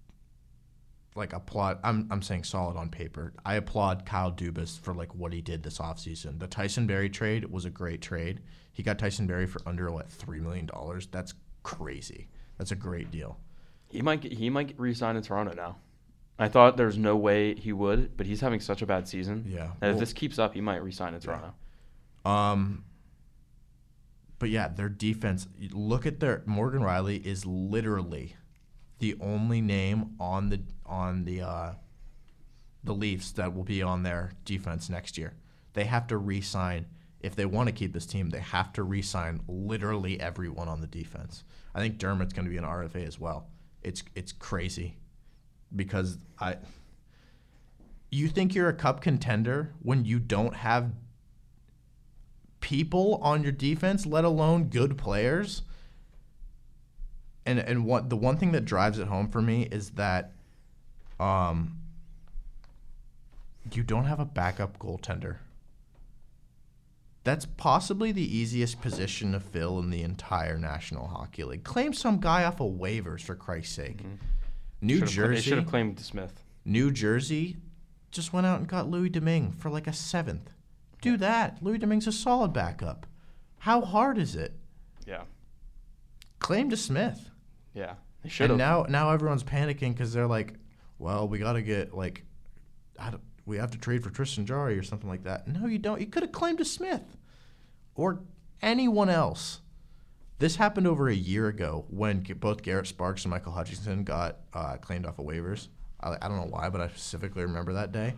like applaud. I'm I'm saying solid on paper. I applaud Kyle Dubas for like what he did this offseason. The Tyson Berry trade was a great trade. He got Tyson Berry for under what three million dollars. That's crazy. That's a great deal. He might get, he might re-sign in Toronto now. I thought there was no way he would, but he's having such a bad season. Yeah. That if Well- this keeps up, he might re-sign in Toronto. Um, but yeah, their defense. Look at their Morgan Riley is literally the only name on the on the uh, the Leafs that will be on their defense next year. They have to re-sign if they want to keep this team. They have to re-sign literally everyone on the defense. I think Dermott's going to be an R F A as well. It's it's crazy because I. You think you're a cup contender when you don't have people on your defense, let alone good players? And and what the one thing that drives it home for me is that um you don't have a backup goaltender. That's possibly the easiest position to fill in the entire National Hockey League. Claim some guy off of waivers, for Christ's sake. Mm-hmm. New Should've cla- They should Jersey, have claimed Smith. New Jersey just went out and got Louis Domingue for like a seventh. Do that. Louis Domingue's a solid backup. How hard is it? Yeah. Claim to Smith. Yeah. They should And have. now, now everyone's panicking because they're like, well, we got to get like, I don't, we have to trade for Tristan Jarry or something like that. No, you don't. You could have claimed to Smith or anyone else. This happened over a year ago when g- both Garrett Sparks and Michael Hutchinson got uh, claimed off of waivers. I, I don't know why, but I specifically remember that day.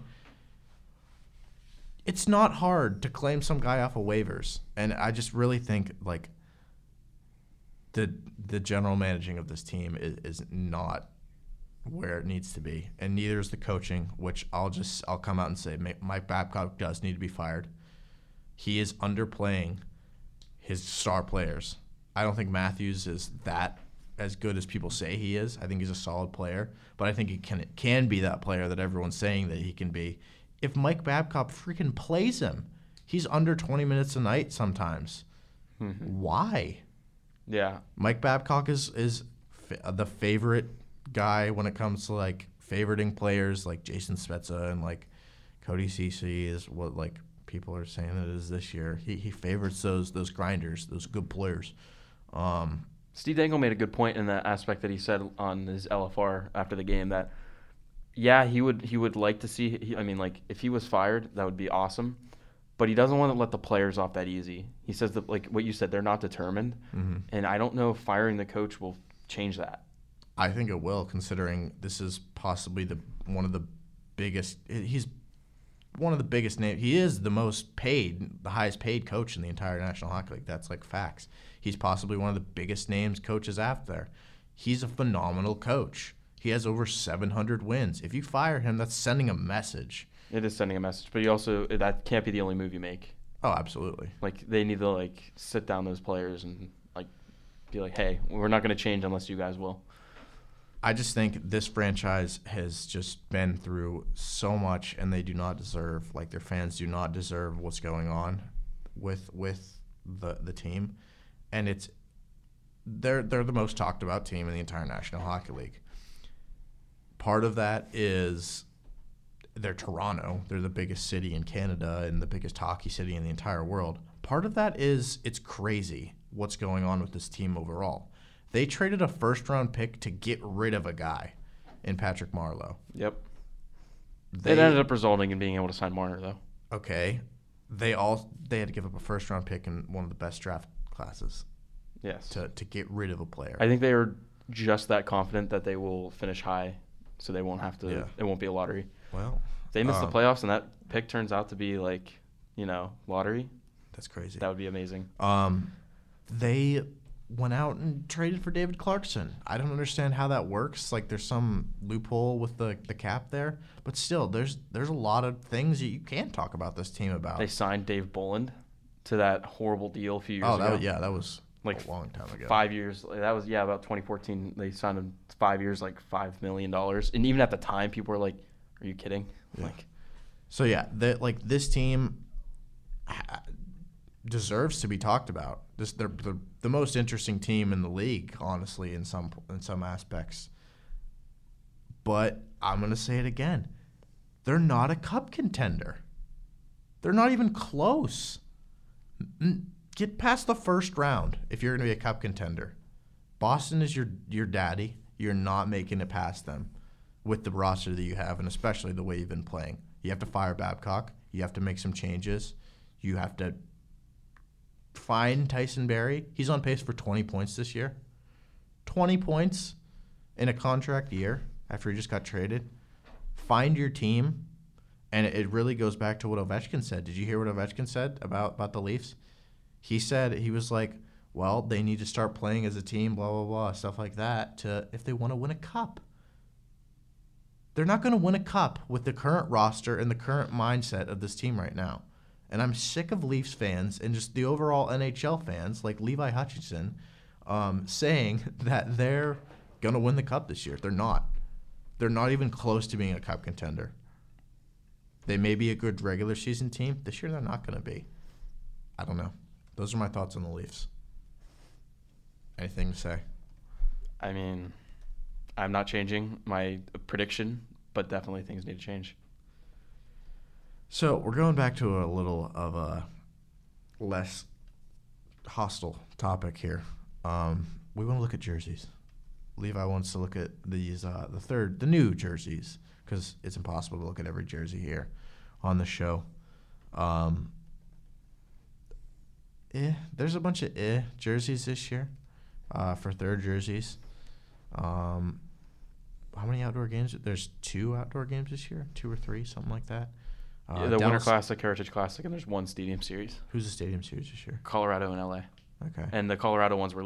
It's not hard to claim some guy off of waivers. And I just really think, like, the the general managing of this team is, is not where it needs to be, and neither is the coaching. Which I'll just I'll come out and say Mike Babcock does need to be fired. He is underplaying his star players. I don't think Matthews is that as good as people say he is. I think he's a solid player, but I think he can can be that player that everyone's saying that he can be. If Mike Babcock freaking plays him, he's under twenty minutes a night sometimes. Mm-hmm. Why? Yeah. Mike Babcock is is f- the favorite guy when it comes to like favoriting players like Jason Spezza and like Cody Ceci is what like people are saying it is this year. He he favorites those those grinders, those good players. Um, Steve Dangle made a good point in that aspect that he said on his L F R after the game that, yeah, he would he would like to see. He, I mean, like if he was fired, that would be awesome, but he doesn't want to let the players off that easy. He says that, like what you said, they're not determined, mm-hmm. and I don't know if firing the coach will change that. I think it will, considering this is possibly the one of the biggest. He's one of the biggest names. He is the most paid, the highest paid coach in the entire National Hockey League. That's like facts. He's possibly one of the biggest names coaches out there. He's a phenomenal coach. He has over seven hundred wins. If you fire him, that's sending a message. It is sending a message, but you also that can't be the only move you make. Oh, absolutely. Like they need to like sit down those players and like be like, hey, we're not going to change unless you guys will. I just think this franchise has just been through so much, and they do not deserve, like their fans do not deserve what's going on with with the the team, and it's they're they're the most talked about team in the entire National Hockey League. Part of that is they're Toronto. They're the biggest city in Canada and the biggest hockey city in the entire world. Part of that is it's crazy what's going on with this team overall. They traded a first-round pick to get rid of a guy in Patrick Marleau. Yep. They, it ended up resulting in being able to sign Marner, though. Okay. They all they had to give up a first-round pick in one of the best draft classes. Yes. To to get rid of a player. I think they are just that confident that they will finish high, so they won't have to. Yeah. It won't be a lottery. Well, if they miss um, the playoffs and that pick turns out to be like, you know, lottery. That's crazy. That would be amazing. Um, they went out and traded for David Clarkson. I don't understand how that works. Like there's some loophole with the, the cap there, but still there's there's a lot of things that you can talk about this team about. They signed Dave Bolland to that horrible deal a few years oh, that ago. Was, yeah, that was like a long time ago. Five years. That was yeah, about twenty fourteen. They signed him five years, like five million dollars. And even at the time, people were like, "Are you kidding?" Yeah. Like, so yeah, the, like this team deserves to be talked about. This they're, they're the most interesting team in the league, honestly, in some in some aspects. But I'm gonna say it again: they're not a cup contender. They're not even close. Get past the first round if you're gonna be a cup contender. Boston is your your daddy. You're not making it past them with the roster that you have, and especially the way you've been playing. You have to fire Babcock. You have to make some changes. You have to find Tyson Barrie. He's on pace for twenty points this year. twenty points in a contract year after he just got traded. Find your team. And it really goes back to what Ovechkin said. Did you hear what Ovechkin said about, about the Leafs? He said, he was like, well, they need to start playing as a team, blah, blah, blah, stuff like that, to if they want to win a cup. They're not going to win a cup with the current roster and the current mindset of this team right now. And I'm sick of Leafs fans and just the overall N H L fans, like Levi Hutchinson, um, saying that they're going to win the cup this year. They're not. They're not even close to being a cup contender. They may be a good regular season team. This year they're not going to be. I don't know. Those are my thoughts on the Leafs. Anything to say? I mean, I'm not changing my prediction, but definitely things need to change. So we're going back to a little of a less hostile topic here. Um, we want to look at jerseys. Levi wants to look at these, uh, the third, the new jerseys, because it's impossible to look at every jersey here on the show. Um, eh, there's a bunch of eh jerseys this year uh, for third jerseys. Um, how many outdoor games? There's two outdoor games this year, two or three, something like that. Uh, yeah, the Dallas, Winter Classic, Heritage Classic, and there's one Stadium Series. Who's the Stadium Series this year? Colorado and L A. Okay. And the Colorado ones were leaked.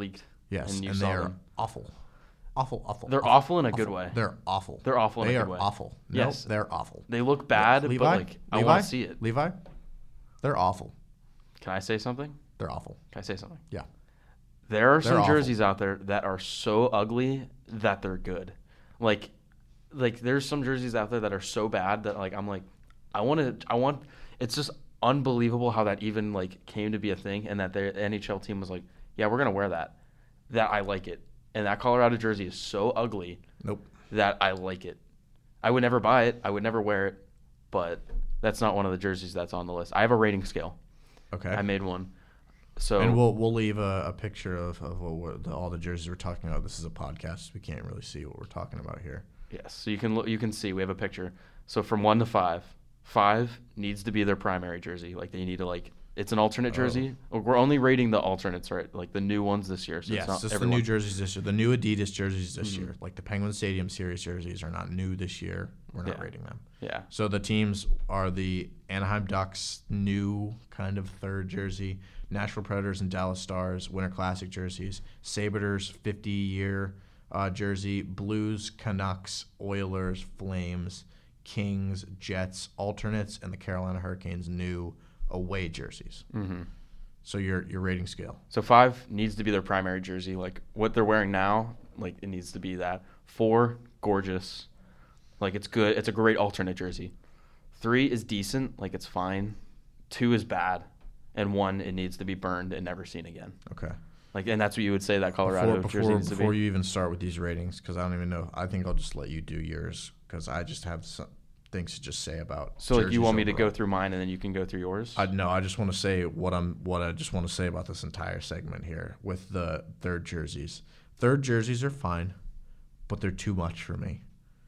Yes, and you and saw they are them. awful. Awful, awful. They're awful, awful in a awful. good way. They're awful. They're awful in they a good are way. awful. No, Yes. they're awful. They look bad, Levi? but like I Levi? want to see it. Levi? They're awful. Can I say something? They're awful. Can I say something? Yeah. There are They're some awful. jerseys out there that are so ugly that they're good. Like, like there's some jerseys out there that are so bad that like I'm like, I want to. I want. It's just unbelievable how that even like came to be a thing, and that the N H L team was like, yeah, we're gonna wear that. That I like it, and that Colorado jersey is so ugly Nope. that I like it. I would never buy it. I would never wear it, but that's not one of the jerseys that's on the list. I have a rating scale. Okay. I made one. So And we'll we'll leave a, a picture of, of what we're, the, all the jerseys we're talking about. This is a podcast. We can't really see what we're talking about here. yes, so you can look, you can see we have a picture. So from one to five, five needs to be their primary jersey. Like they need to like it's an alternate jersey. We're only rating the alternates, right? Like the new ones this year. So Yes, it's not just everyone. the new jerseys this year. The new Adidas jerseys this Mhm. year. Like the Penguin Stadium Series jerseys are not new this year. We're not Yeah. rating them. Yeah. So the teams are the Anaheim Ducks new kind of third jersey, Nashville Predators and Dallas Stars Winter Classic jerseys, Sabres fifty-year uh, jersey, Blues, Canucks, Oilers, Flames, Kings, Jets, alternates, and the Carolina Hurricanes new away jerseys. Mm-hmm. So your your rating scale. So five needs to be their primary jersey. Like what they're wearing now, like it needs to be that. Four, gorgeous. Like it's good. It's a great alternate jersey. Three is decent. Like it's fine. Two is bad. And one, it needs to be burned and never seen again. Okay. Like, and that's what you would say that Colorado Before, jersey before, needs to before be. you even start with these ratings, because I don't even know. I think I'll just let you do yours because I just have some things to just say about. So like you jerseys want me to go overall. through mine and then you can go through yours? I, no, I just want to say what I'm. What I just want to say about this entire segment here with the third jerseys. Third jerseys are fine, but they're too much for me.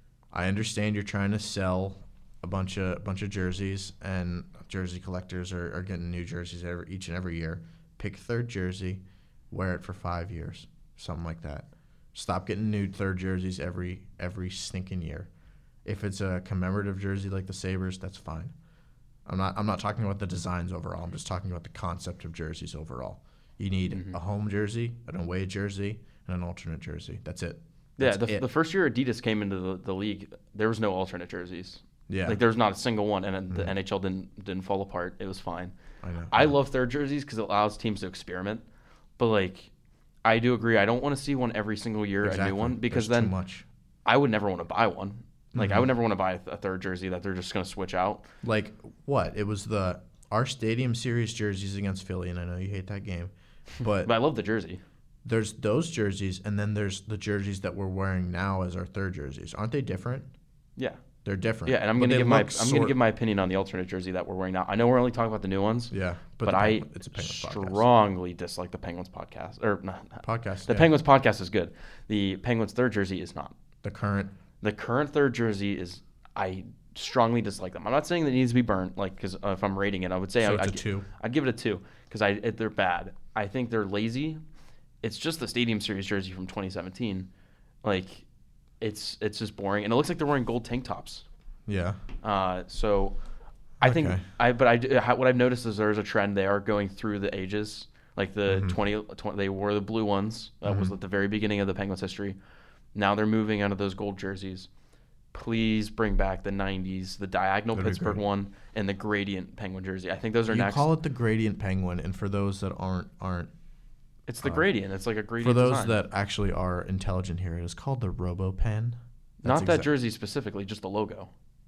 I understand you're trying to sell a bunch of bunch of jerseys, and jersey collectors are, are getting new jerseys every, each and every year. Pick a third jersey, wear it for five years, something like that. Stop getting new third jerseys every every stinking year. If it's a commemorative jersey like the Sabres, that's fine. I'm not I'm not talking about the designs overall. I'm just talking about the concept of jerseys overall. You need Mhm. a home jersey, an away jersey, and an alternate jersey. That's it. yeah, That's the, it. the first year Adidas came into the, the league, there was no alternate jerseys. Yeah, Like there was not a single one, and the Mhm. N H L didn't didn't fall apart. It was fine. I know. I love third jerseys because it allows teams to experiment. But like, I do agree. I don't want to see one every single year, a new one, because There's then too much. I would never want to buy one. Like I Mhm. would never want to buy a third jersey that they're just going to switch out. Like what? It was the our Stadium Series jerseys against Philly, and I know you hate that game, but But I love the jersey. there's those jerseys, and then there's the jerseys that we're wearing now as our third jerseys. Aren't they different? Yeah, They're different. yeah. And I'm But going to they give my I'm look going to sort- give my opinion on the alternate jersey that we're wearing now. I know we're only talking about the new ones, Yeah, but, the I Penguin- it's a Penguins podcast. strongly dislike the Penguins podcast. Or not, not- Podcast. the yeah. Penguins podcast is good. The Penguins third jersey is not. The current. The current third jersey is I strongly dislike them. I'm not saying that it needs to be burnt, like because uh, if I'm rating it, I would say So I, it's a I'd, two. I'd give it a two because I it, they're bad. I think they're lazy. It's just the Stadium Series jersey from twenty seventeen. Like it's it's just boring, and it looks like they're wearing gold tank tops. Yeah. Uh, so I think Okay. I but I do- how- what I've noticed is there's a trend. They are going through the ages. Like the Mhm. twenty, twenty, they wore the blue ones. That was Mhm. at the very beginning of the Penguins history. Now they're moving out of those gold jerseys. Please bring back the nineties, the diagonal That'd be Pittsburgh great. one, and the gradient Penguin jersey. I think those are You next. call it the gradient penguin, and for those that aren't aren't it's the uh, gradient. It's like a gradient for those design. that actually are intelligent here, it is called the Robo Pen. Not that jersey specifically, just the logo.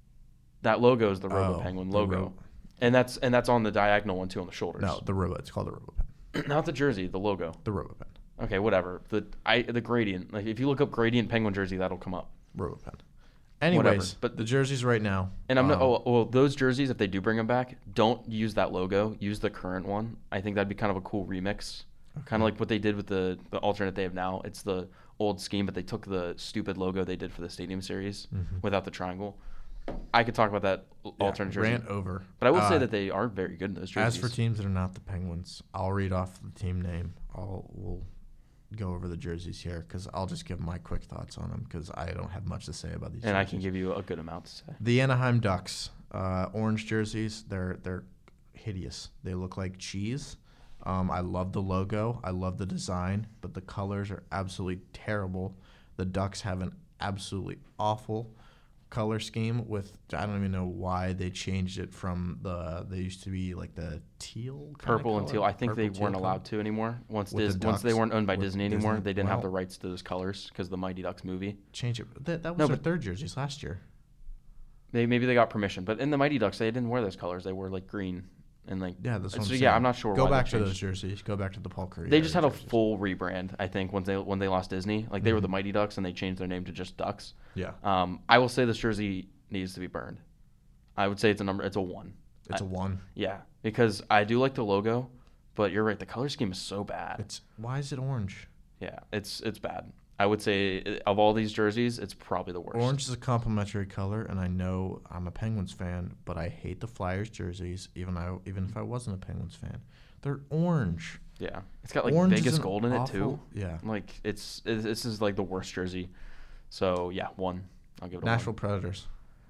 That logo is the Robo Oh, Penguin the logo, Ro- and that's and that's on the diagonal one too on the shoulders. No, the Robo. It's called the Robo Pen. Not the jersey, the logo. The Robo Pen. Okay, whatever. The I the gradient. Like if you look up gradient Penguin jersey, that'll come up. Robo Pen. Anyways, but- but the jerseys right now. And I'm not. um, Oh, well, those jerseys, if they do bring them back, don't use that logo. Use the current one. I think that'd be kind of a cool remix. Kind of like what they did with the the alternate they have now. It's the old scheme, but they took the stupid logo they did for the Stadium Series Mhm. without the triangle. I could talk about that yeah, alternate jersey, rant over. but I will say Uh, that they are very good in those As jerseys. for teams that are not the Penguins, I'll read off the team name. I'll we'll go over the jerseys here because I'll just give my quick thoughts on them because I don't have much to say about these. and I jerseys. can give you a good amount to say. The Anaheim Ducks, uh, orange jerseys. They're they're hideous. They look like cheese. Um, I love the logo. I love the design, but the colors are absolutely terrible. The Ducks have an absolutely awful color scheme with, I don't even know why they changed it from the, they used to be like the teal kinda Purple and color? teal. I think Purple, they teal weren't color. allowed to anymore. Once With Dis- the once they Ducks, weren't owned by with Disney anymore, Disney. they didn't have Well- the rights to those colors because the Mighty Ducks movie. Change it. That, that was No, their but- third jerseys last year. They maybe they got permission, but in the Mighty Ducks they didn't wear those colors. They were like green and like. Yeah, that's what so I'm yeah, saying. I'm not sure. Go why back they to changed. those jerseys. Go back to the Paul Curry. They just had era a jerseys. full rebrand, I think, when they when they lost Disney. Like they were the Mighty Ducks and they changed their name to just Ducks. Yeah, Um, I will say this jersey needs to be burned. I would say it's a number. It's a one. it's a one. Yeah, because I do like the logo, but you're right. The color scheme is so bad. It's why is it orange? Yeah, it's it's bad. I would say uh, of all these jerseys, it's probably the worst. Orange is a complimentary color, and I know I'm a Penguins fan, but I hate the Flyers jerseys. Even I, even if I wasn't a Penguins fan, they're orange. Yeah, it's got like Orange Vegas is an gold in it awful- too. Yeah. Like it's, it, this is like the worst jersey. So yeah, one. I'll give it a Nashville one. Predators.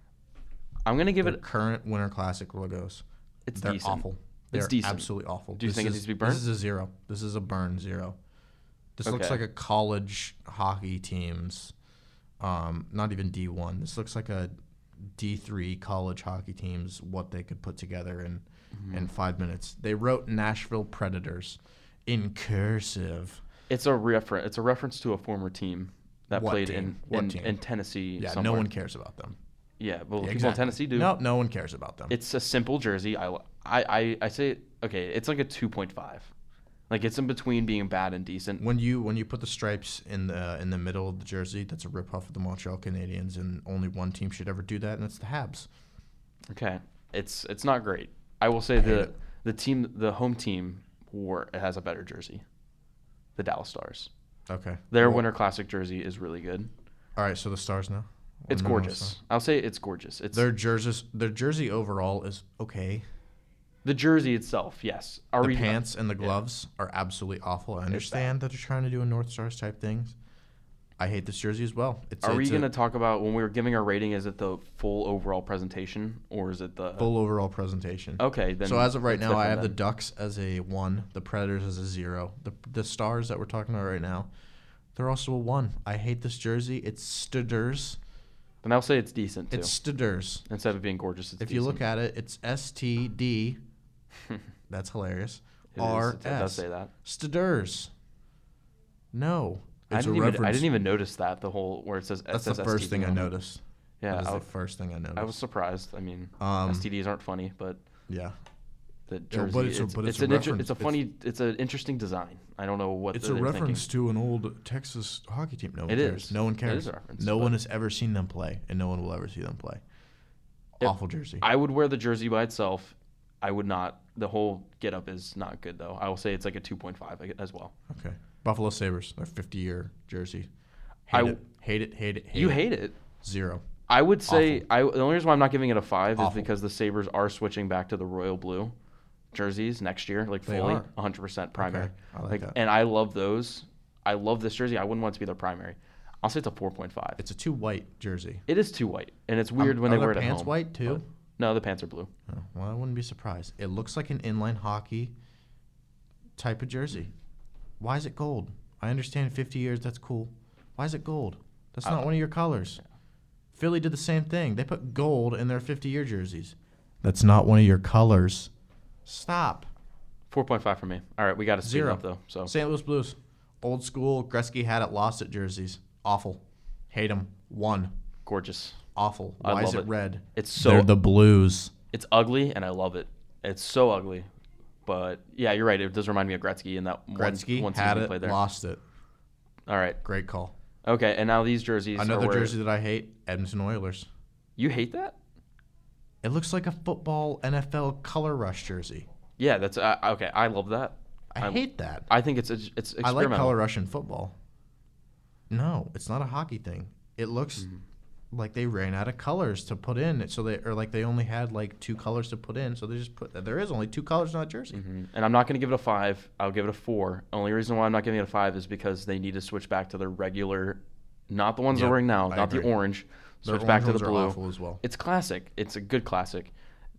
I'm gonna give Their it. current Winter Classic logos. It's They're decent. awful. They're It's decent. absolutely awful. Do you This think it is- needs to be burnt? This is a zero. This is a burn zero. This looks Okay. like a college hockey team's, um, not even D one. This looks like a D three college hockey team's what they could put together in Mm-hmm. in five minutes. They wrote Nashville Predators in cursive. It's a reference. It's a reference to a former team that What played team? in What in, team? in Tennessee. Yeah, somewhere. no one cares about them. Yeah, well, Yeah, people exactly. in Tennessee do. No, no one cares about them. It's a simple jersey. I, I, I, I say okay. It's like a two point five. Like it's in between being bad and decent. When you when you put the stripes in the in the middle of the jersey, that's a ripoff of the Montreal Canadiens, and only one team should ever do that, and it's the Habs. Okay, it's it's not great. I will say hate the it. the team, the home team, wore has a better jersey. The Dallas Stars. Okay. Their Well, Winter Classic jersey is really good. All right, so the Stars now. It's Wanna know the gorgeous. Stars? I'll say it's gorgeous. It's Their jerseys, their jersey overall is okay. the jersey itself. Yes. Are The we pants and the gloves are absolutely awful. I understand that they're trying to do a North Stars type things. I hate this jersey as well. It's, Are we it's going to a talk about when we were giving our rating? Is it the full overall presentation or is it the full overall presentation. Okay, then. So as of right it's now, I different have the then. Ducks as a one, the Predators as a zero. The the Stars that we're talking about right now, they're also a one. I hate this jersey. It's Stiders. Then I'll say it's decent too. It's Stiders. Instead of being gorgeous, it's If you look decent. at it, it's S T D. That's hilarious. It is- R it does S. say that. Stiders. No. I It's a didn't, even, I reference. didn't even notice that the whole where it says. it That's says the first S T D thing I on it. noticed. Yeah, that was I, the first thing I noticed. I was surprised. I mean, Um, S T Ds aren't funny, but Yeah. the Yeah, jersey. but it's it's, a- but it's it's a an inter- reference. it's a It's- funny. It's an interesting design. I don't know what It's they're a reference thinking. to an old Texas hockey team. No one It cares. is. No one It cares. is a reference, no but- one has ever seen them play, and no one will ever see them play. If- Awful jersey. I would wear the jersey by itself. I would not. The whole get up is not good though. I will say it's like a two point five as well. Okay. Buffalo Sabres, their fifty-year jersey. Hate I- it. Hate it. Hate it. Hate You it. hate it. Zero. I would say I. The only reason why I'm not giving it a five Awful. is because the Sabres are switching back to the royal blue jerseys next year, like They fully, are. one hundred percent primary. Okay, I like that. And I love those. I love this jersey. I wouldn't want it to be their primary. I'll say it's a four point five. It's a two white jersey. It is too white, and it's weird Um, when are they their wear it at pants home. white too? but- No, the pants are blue. Oh, well, I wouldn't be surprised. It looks like an inline hockey type of jersey. Why is it gold? I understand fifty years, that's cool. Why is it gold? That's I not don't- one of your colors. Philly did the same thing. They put gold in their fifty-year jerseys. That's not one of your colors. Stop. Four point five for me. All right, we got to speed it Zero. up though. So Saint Louis Blues. Old school. Gretzky had it, lost it jerseys. Awful. Hate them. One. gorgeous. Awful. I Why is love it, it. red? It's so They're the Blues. it's ugly, and I love it. It's so ugly, but yeah, you're right. It does remind me of Gretzky in that Gretzky one, one had season he it, played there. lost it. All right, Great call. okay, and now these jerseys. Another are where- jersey that I hate, Edmonton Oilers. You hate that? It looks like a football N F L color rush jersey. Yeah, that's uh, okay. I love that. I I'm- hate that. I think it's it's it's I like experimental. color rush in football. No, it's not a hockey thing. It looks Mm-hmm. like they ran out of colors to put in, so they or like they only had like two colors to put in, so they just put. There is only two colors in that jersey. Mhm. And I'm not going to give it a five. I'll give it a four. Only reason why I'm not giving it a five is because they need to switch back to their regular, not the ones they're Yep, wearing now, I not agree. the orange. Their Switch back to orange the ones are blue. awful as well. It's classic. It's a good classic.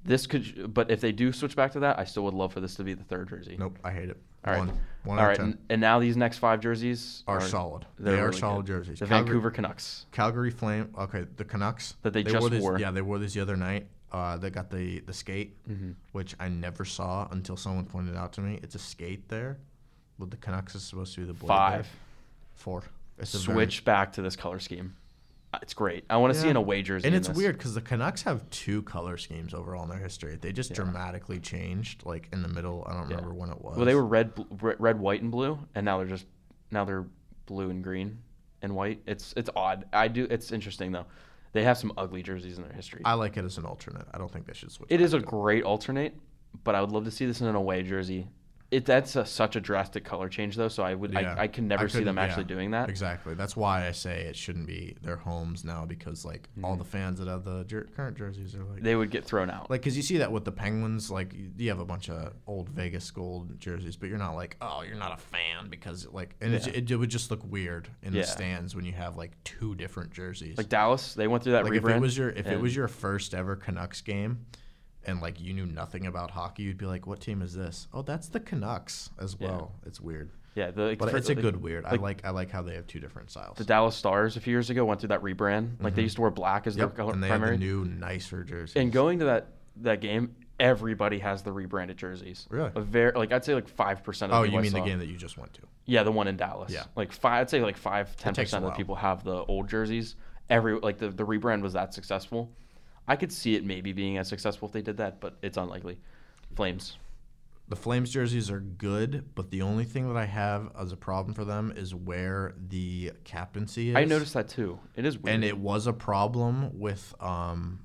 This could, but if they do switch back to that, I still would love for this to be the third jersey. Nope, I hate it. All right. One, one All out right, of ten. and, and now these next five jerseys Are solid. They they're are really solid good. jerseys. The Calgary- Vancouver Canucks. Calgary Flame. Okay, the Canucks That they just wore. This, wore. Yeah, they wore this the other night. Uh, they got the the skate, Mm-hmm. which I never saw until someone pointed out to me. It's a skate there. Well, the Canucks is supposed to be the blade there. Five. Four. It's a Switch back to this color scheme. Uh, It's great. I want to see Yeah. an away jersey. And in it's this. weird because the Canucks have two color schemes overall in their history. They just Yeah. dramatically changed, like in the middle. I don't Yeah. remember when it was. Well, they were red, bl- red, red, white, and blue, and now they're just now they're blue and green and white. It's it's odd. I do. It's interesting though. They have some ugly jerseys in their history. I like it as an alternate. I don't think they should switch. It back is a to great alternate, but I would love to see this in an away jersey. It that's a, such a drastic color change though, so I would Yeah. I, I can never I see them couldn't- actually yeah, doing that. Exactly. That's why I say it shouldn't be their homes now because like all the fans that have the jer- current jerseys are like They would get thrown out. like because you see that with the Penguins. Like you, you have a bunch of old Vegas gold jerseys, but you're not like oh you're not a fan because like and Yeah. it, it would just look weird in Yeah. the stands when you have like two different jerseys. Like Dallas, they went through that Like rebrand. if it was your if it and- was your first ever Canucks game and like you knew nothing about hockey, you'd be like, what team is this? Oh, that's the Canucks as Yeah. well. It's weird. yeah, the, like, But for- it's a like, good weird. I like- like I like how they have two different styles. The Dallas Stars a few years ago went through that rebrand. Like they used to wear black as Yep, their color and they primary. have the new nicer jerseys. And going to that that game, everybody has the rebranded jerseys. Really? A very like I'd say like five percent of Oh, the people you I mean the saw- game that you just went to? Yeah, the one in Dallas. Yeah. Like five I'd say like five, ten takes a percent of the while. people have the old jerseys. Every like the, the rebrand was that successful. I could see it maybe being as successful if they did that, but it's unlikely. Flames. The Flames jerseys are good, but the only thing that I have as a problem for them is where the captaincy is. I noticed that too. It is weird. and it was a problem with um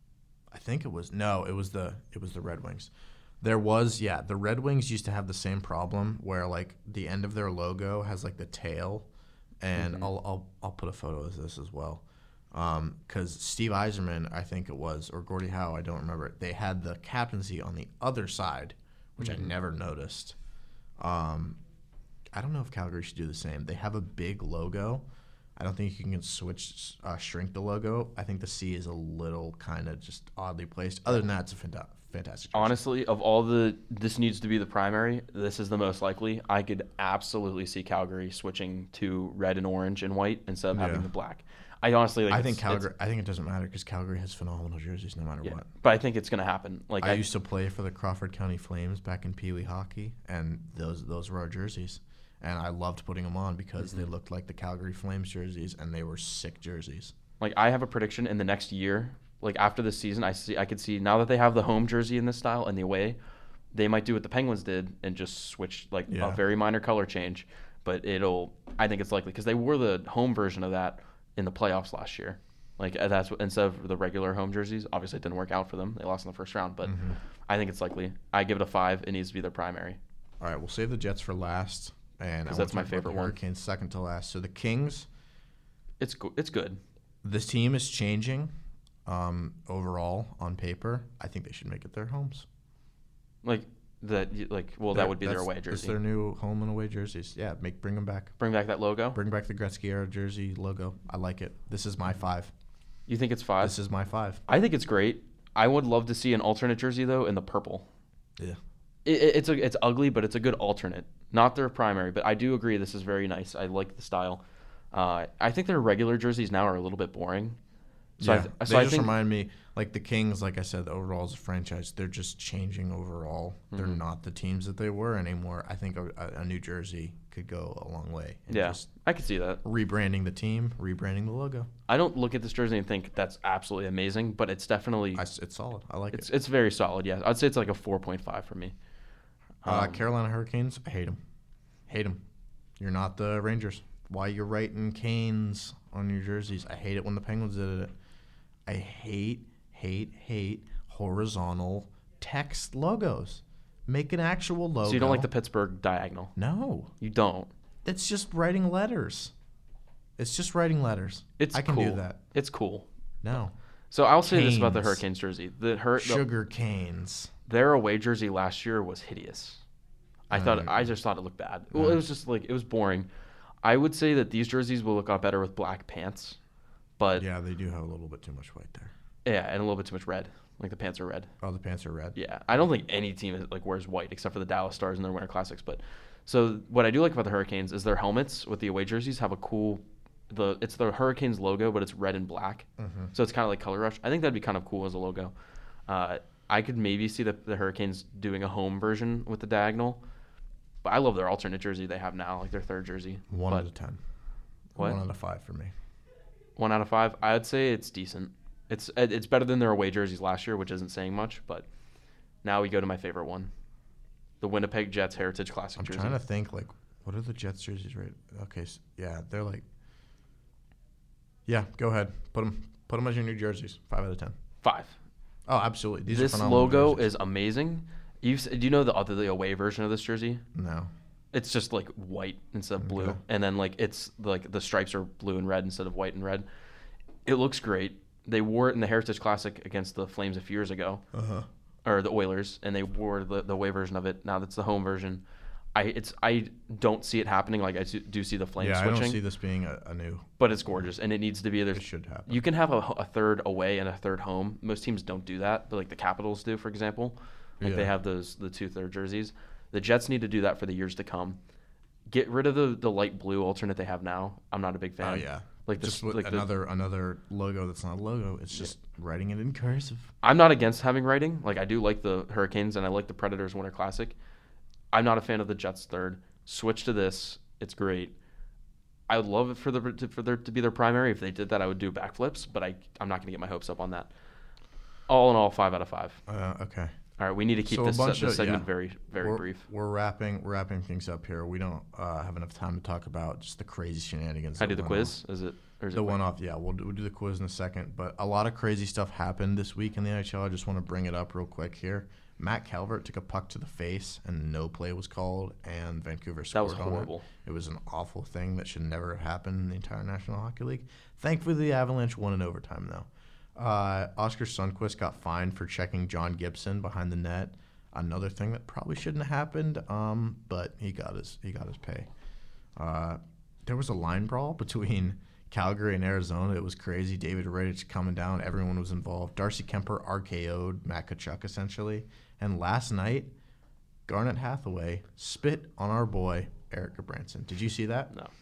I think it was no, it was the it was the Red Wings. There was yeah, the Red Wings used to have the same problem where like the end of their logo has like the tail, and Mm-hmm. I'll I'll I'll put a photo of this as well. Um, because Steve Yzerman, I think it was, or Gordie Howe, I don't remember. They had the captaincy on the other side, which Mm-hmm. I never noticed. Um, I don't know if Calgary should do the same. They have a big logo. I don't think you can switch, uh, shrink the logo. I think the C is a little kind of just oddly placed. Other than that, it's a fanta- fantastic. jersey. Honestly, of all the this needs to be the primary, this is the most likely. I could absolutely see Calgary switching to red and orange and white instead of having Yeah. the black. I honestly like I it's- think it's- Calgary. I think it doesn't matter because Calgary has phenomenal jerseys no matter Yeah, what. but I think it's gonna happen. Like I, I, used to play for the Crawford County Flames back in Pee Wee hockey, and those those were our jerseys, and I loved putting them on because Mm-hmm. they looked like the Calgary Flames jerseys, and they were sick jerseys. like I have a prediction in the next year. Like after this season, I see I could see now that they have the home jersey in this style and the away, they might do what the Penguins did and just switch like Yeah. a very minor color change. But it'll I think it's likely because they wore the home version of that in the playoffs last year. Like uh, that's what, instead of the regular home jerseys. Obviously, it didn't work out for them. They lost in the first round, but Mm-hmm. I think it's likely. I give it a five. It needs to be their primary. All right, we'll save the Jets for last, and I 'Cause wanna that's my talk about favorite the one. Hurricanes second to last. So the Kings, It's go- it's good. this team is changing um, overall on paper. I think they should make it their homes. Like that. Like well, They're- that would be their that's- away It's jersey. their new home and away jerseys. Yeah, make bring them back. Bring back that logo. Bring back the Gretzky era jersey logo. I like it. This is my five. You think it's five? This is my five. I think it's great. I would love to see an alternate jersey though in the purple. Yeah. It, it- it's a, it's ugly, but it's a good alternate. Not their primary, but I do agree this is very nice. I like the style. Uh, I think their regular jerseys now are a little bit boring. So yeah, I, th- they so I just think remind me, like the Kings, like I said, overall as a franchise, they're just changing overall. They're Mm-hmm. not the teams that they were anymore. I think a, a, a New Jersey could go a long way. in yeah, just I could see that. rebranding the team, rebranding the logo. I don't look at this jersey and think that's absolutely amazing, but it's definitely I s it's solid. I like it's it. it's very solid. Yeah, I'd say it's like a four point five for me. Uh, um, Carolina Hurricanes, I hate them. Hate them. You're not the Rangers. Why you're writing Canes on your jerseys? I hate it when the Penguins did it. I hate, hate, hate horizontal text logos. Make an actual logo. So you don't like the Pittsburgh diagonal? No. You don't. It's just writing letters. It's just writing letters. It's I can cool. do that. It's cool. No. So I'll say this about the Canes. Hurricanes jersey: the hurt Sugar canes. their away jersey last year was hideous. I thought Mm. I just thought it looked bad. Well, it was just like it was boring. I would say that these jerseys will look a lot better with black pants, but Yeah, they do have a little bit too much white there. Yeah, and a little bit too much red. Like the pants are red. Oh, the pants are red. Yeah, I don't think any team is, like wears white except for the Dallas Stars in their Winter Classics. But so what I do like about the Hurricanes is their helmets with the away jerseys have a cool. The it's the Hurricanes logo, but it's red and black, Mhm. so it's kind of like Color Rush. I think that'd be kind of cool as a logo. Uh, I could maybe see the, the Hurricanes doing a home version with the diagonal, but I love their alternate jersey they have now, like their third jersey. One but out of ten. What? One out of five for me. One out of five. I'd say it's decent. It's it's better than their away jerseys last year, which isn't saying much. But now we go to my favorite one, the Winnipeg Jets Heritage Classic I'm jersey. trying to think, like, what are the Jets jerseys right? Okay, so, yeah, they're like. Yeah, go ahead. Put them, put them as your new jerseys. Five out of ten. Five. Oh, absolutely. These This are phenomenal logo jerseys. is amazing. You do you know the other the away version of this jersey? No. It's just like white instead of blue, Okay. and then like it's like the stripes are blue and red instead of white and red. It looks great. They wore it in the Heritage Classic against the Flames a few years ago, Uh huh. or the Oilers, and they wore the, the away version of it. Now that's the home version. I it's I don't see it happening. Like I do do see the Flames Yeah, I switching, don't see this being a, a new. but it's gorgeous, and it needs to be. It There's should happen. you can have a, a third away and a third home. Most teams don't do that, but like the Capitals do, for example. Like they Yeah. have those the two third jerseys. The Jets need to do that for the years to come. Get rid of the, the light blue alternate they have now. I'm not a big fan. Oh yeah. Like Just this, with like the, another another logo that's not a logo. It's just writing it in cursive. I'm not against having writing. Like I do like the Hurricanes and I like the Predators Winter Classic. I'm not a fan of the Jets third. Switch to this. It's great. I would love it for the to, for there to be their primary. If they did that, I would do backflips. But I I'm not going to get my hopes up on that. All in all, five out of five. Uh, okay. All right, we need to keep So a this, uh, bunch this of- segment yeah. very very we're, brief. We're wrapping we're wrapping things up here. We don't uh, have enough time to talk about just the crazy shenanigans. I that do the went quiz. Is it or is The it one off, yeah. We'll do, we'll do the quiz in a second. But a lot of crazy stuff happened this week in the N H L. I just want to bring it up real quick here. Matt Calvert took a puck to the face and no play was called, and Vancouver That scored was on horrible. it. It was an awful thing that should never have happened in the entire National Hockey League. Thankfully, the Avalanche won in overtime, though. Uh, Oscar Sundquist got fined for checking John Gibson behind the net. Another thing that probably shouldn't have happened, um, but he got his he got his pay. Uh, there was a line brawl between Calgary and Arizona. It was crazy. David Rittich coming down. Everyone was involved. Darcy Kemper R K O'd Matt Tkachuk, essentially. And last night, Garnet Hathaway spit on our boy, Eric Branson. Did you see that? No.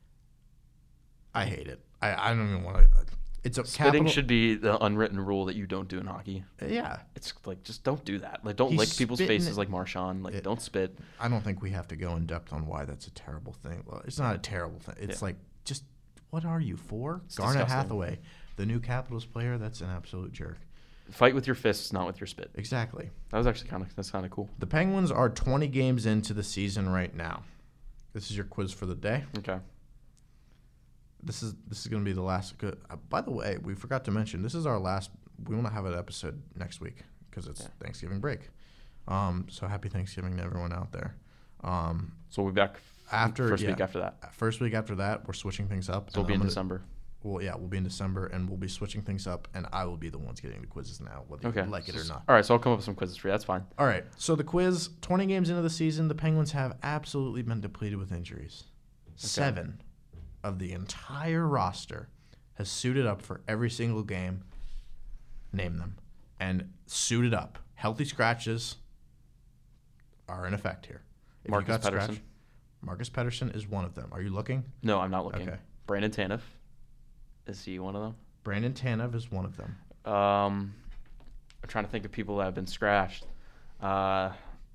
I hate it. I, I don't even want to. It's a Spitting capital. should be the unwritten rule that you don't do in hockey. Yeah. It's like just don't do that. Like don't He's lick people's spitting faces it- like Marshawn. Like it- don't spit. I don't think we have to go in depth on why that's a terrible thing. Well, it's not a terrible thing. It's Yeah. like, just what are you for? It's Garnet disgusting. Hathaway, the new Capitals player, that's an absolute jerk. Fight with your fists, not with your spit. Exactly. That was actually kind of that's kind of cool. The Penguins are twenty games into the season right now. This is your quiz for the day. Okay. This is this is going to be the last. Good. Uh, by the way, we forgot to mention this is our last. We want to have an episode next week because it's Yeah. Thanksgiving break. Um, so happy Thanksgiving to everyone out there. Um, So we'll be back after first yeah, week after that. First week after that, we're switching things up. So we'll and be I'm in gonna- December. Well, yeah, we'll be in December, and we'll be switching things up, and I will be the ones getting the quizzes now, whether Okay. you like it or not. All right, so I'll come up with some quizzes for you. That's fine. All right, so the quiz, twenty games into the season, the Penguins have absolutely been depleted with injuries. Seven of the entire roster has suited up for every single game. Name them. And suited up. Healthy scratches are in effect here. If you Marcus got Pettersson. scratched- Marcus Pettersson is one of them. Are you looking? No, I'm not looking. Okay. Brandon Tanev. Is he one of them? Brandon Tanev is one of them. Um, I'm trying to think of people that have been scratched. Uh,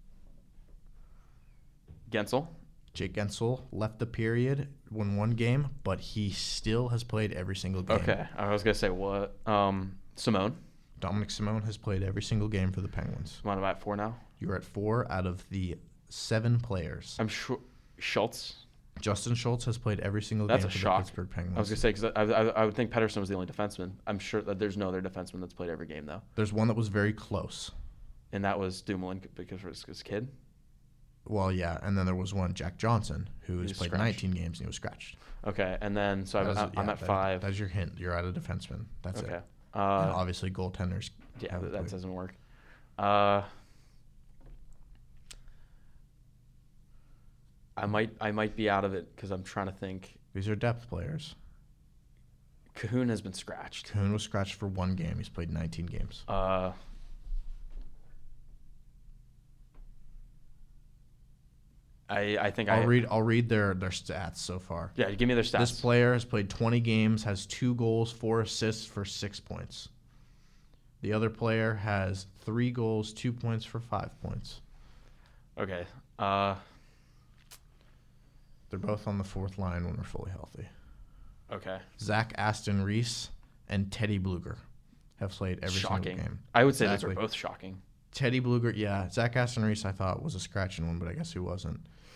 Gensel. Jake Gensel left the period, won one game, but he still has played every single game. Okay, I was gonna say what? Um, Simone. Dominic Simone has played every single game for the Penguins. What am I at four now? You're at four out of the seven players. I'm sure Schultz. Justin Schultz has played every single That's game a for shock. the Pittsburgh Penguins. I was gonna say because I, I, I would think Pettersson was the only defenseman. I'm sure that there's no other defenseman that's played every game though, There's one that was very close. and that was Dumoulin because of his, his kid. Well, yeah, and then there was one, Jack Johnson, who has was played scratched. nineteen games and he was scratched. Okay, and then so I'm, That was- I'm, I'm yeah, at that- five. That's your hint. You're at a defenseman. That's Okay. it. Uh, And obviously, goaltenders. yeah, haven't that, that played. doesn't work. Uh, I might I might be out of it because I'm trying to think. These are depth players. Cahoon has been scratched. Cahoon was scratched for one game. He's played nineteen games. Uh, I I think I'll I read. I'll read their their stats so far. Yeah, give me their stats. This player has played twenty games, has two goals, four assists for six points. The other player has three goals, two points for five points. Okay. Uh, They're both on the fourth line when they're fully healthy. okay. Zach Aston Reese and Teddy Bluger have played every Shocking. single game. I would say Exactly. those are both shocking. Teddy Bluger, yeah. Zach Aston Reese, I thought was a scratching one, but I guess he wasn't.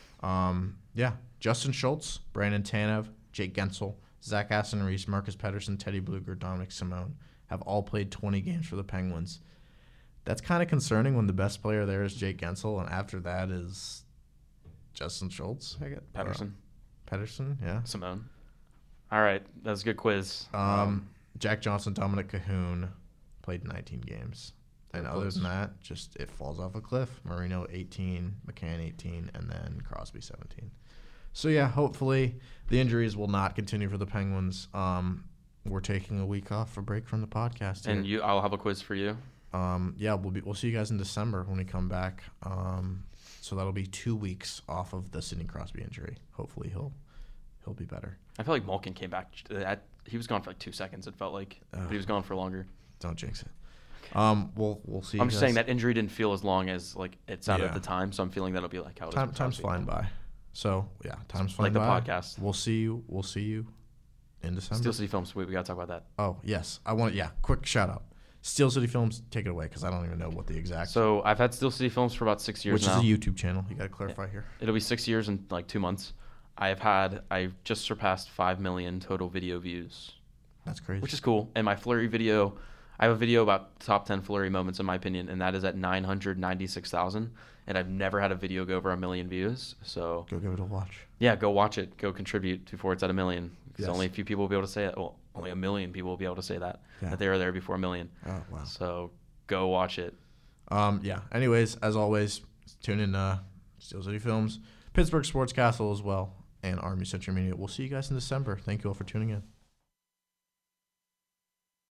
Um, yeah. Justin Schultz, Brandon Tanev, Jake Gensel, Zach Aston Reese, Marcus Pettersson, Teddy Bluger, Dominic Simone have all played twenty games for the Penguins. That's kind of concerning when the best player there is Jake Gensel, and after that is Justin Schultz. I get Pettersson, uh, Pettersson, yeah. Simone. All right, that was a good quiz. Um, Jack Johnson, Dominic Cahoon played nineteen games. And They're other close. than that, just it falls off a cliff. Marino eighteen, McCann eighteen, and then Crosby seventeen. So yeah, hopefully the injuries will not continue for the Penguins. Um, we're taking a week off for break from the podcast. Here. And you, I'll have a quiz for you. Um, yeah, we'll be we'll see you guys in December when we come back. Um, so that'll be two weeks off of the Sidney Crosby injury. Hopefully he'll he'll be better. I feel like Malkin came back. At, he was gone for like two seconds. It felt like, Ugh. but he was gone for longer. Don't jinx it. Um, we'll we'll see. I'm you just guys. saying that injury didn't feel as long as like it sounded Yeah. at the time. So I'm feeling that'll be like how it is Time, with time's Crosby. flying by. So yeah, time's flying Like the by. podcast. We'll see you. We'll see you in December. Steel City Films. Wait, we gotta talk about that. Oh yes, I want. Yeah, quick shout out. Steel City Films, take it away because I don't even know what the exact. So I've had Steel City Films for about six years which now. is a YouTube channel. You got to clarify here. It'll be six years and like two months. I have had. I've just surpassed five million total video views, That's crazy. which is cool. And my Fleury video, I have a video about top ten Fleury moments in my opinion, and that is at nine hundred ninety-six thousand. And I've never had a video go over a million views. So Go give it a watch. yeah, go watch it. Go contribute before it's at a million. Because Yes. only a few people will be able to say it. Well, only a million people will be able to say that. Yeah. That they were there before a million. Oh wow. So go watch it. Um. Yeah. Anyways, as always, tune in. Uh, Steel City Films, Pittsburgh Sports Castle as well, and Army Century Media. We'll see you guys in December. Thank you all for tuning in.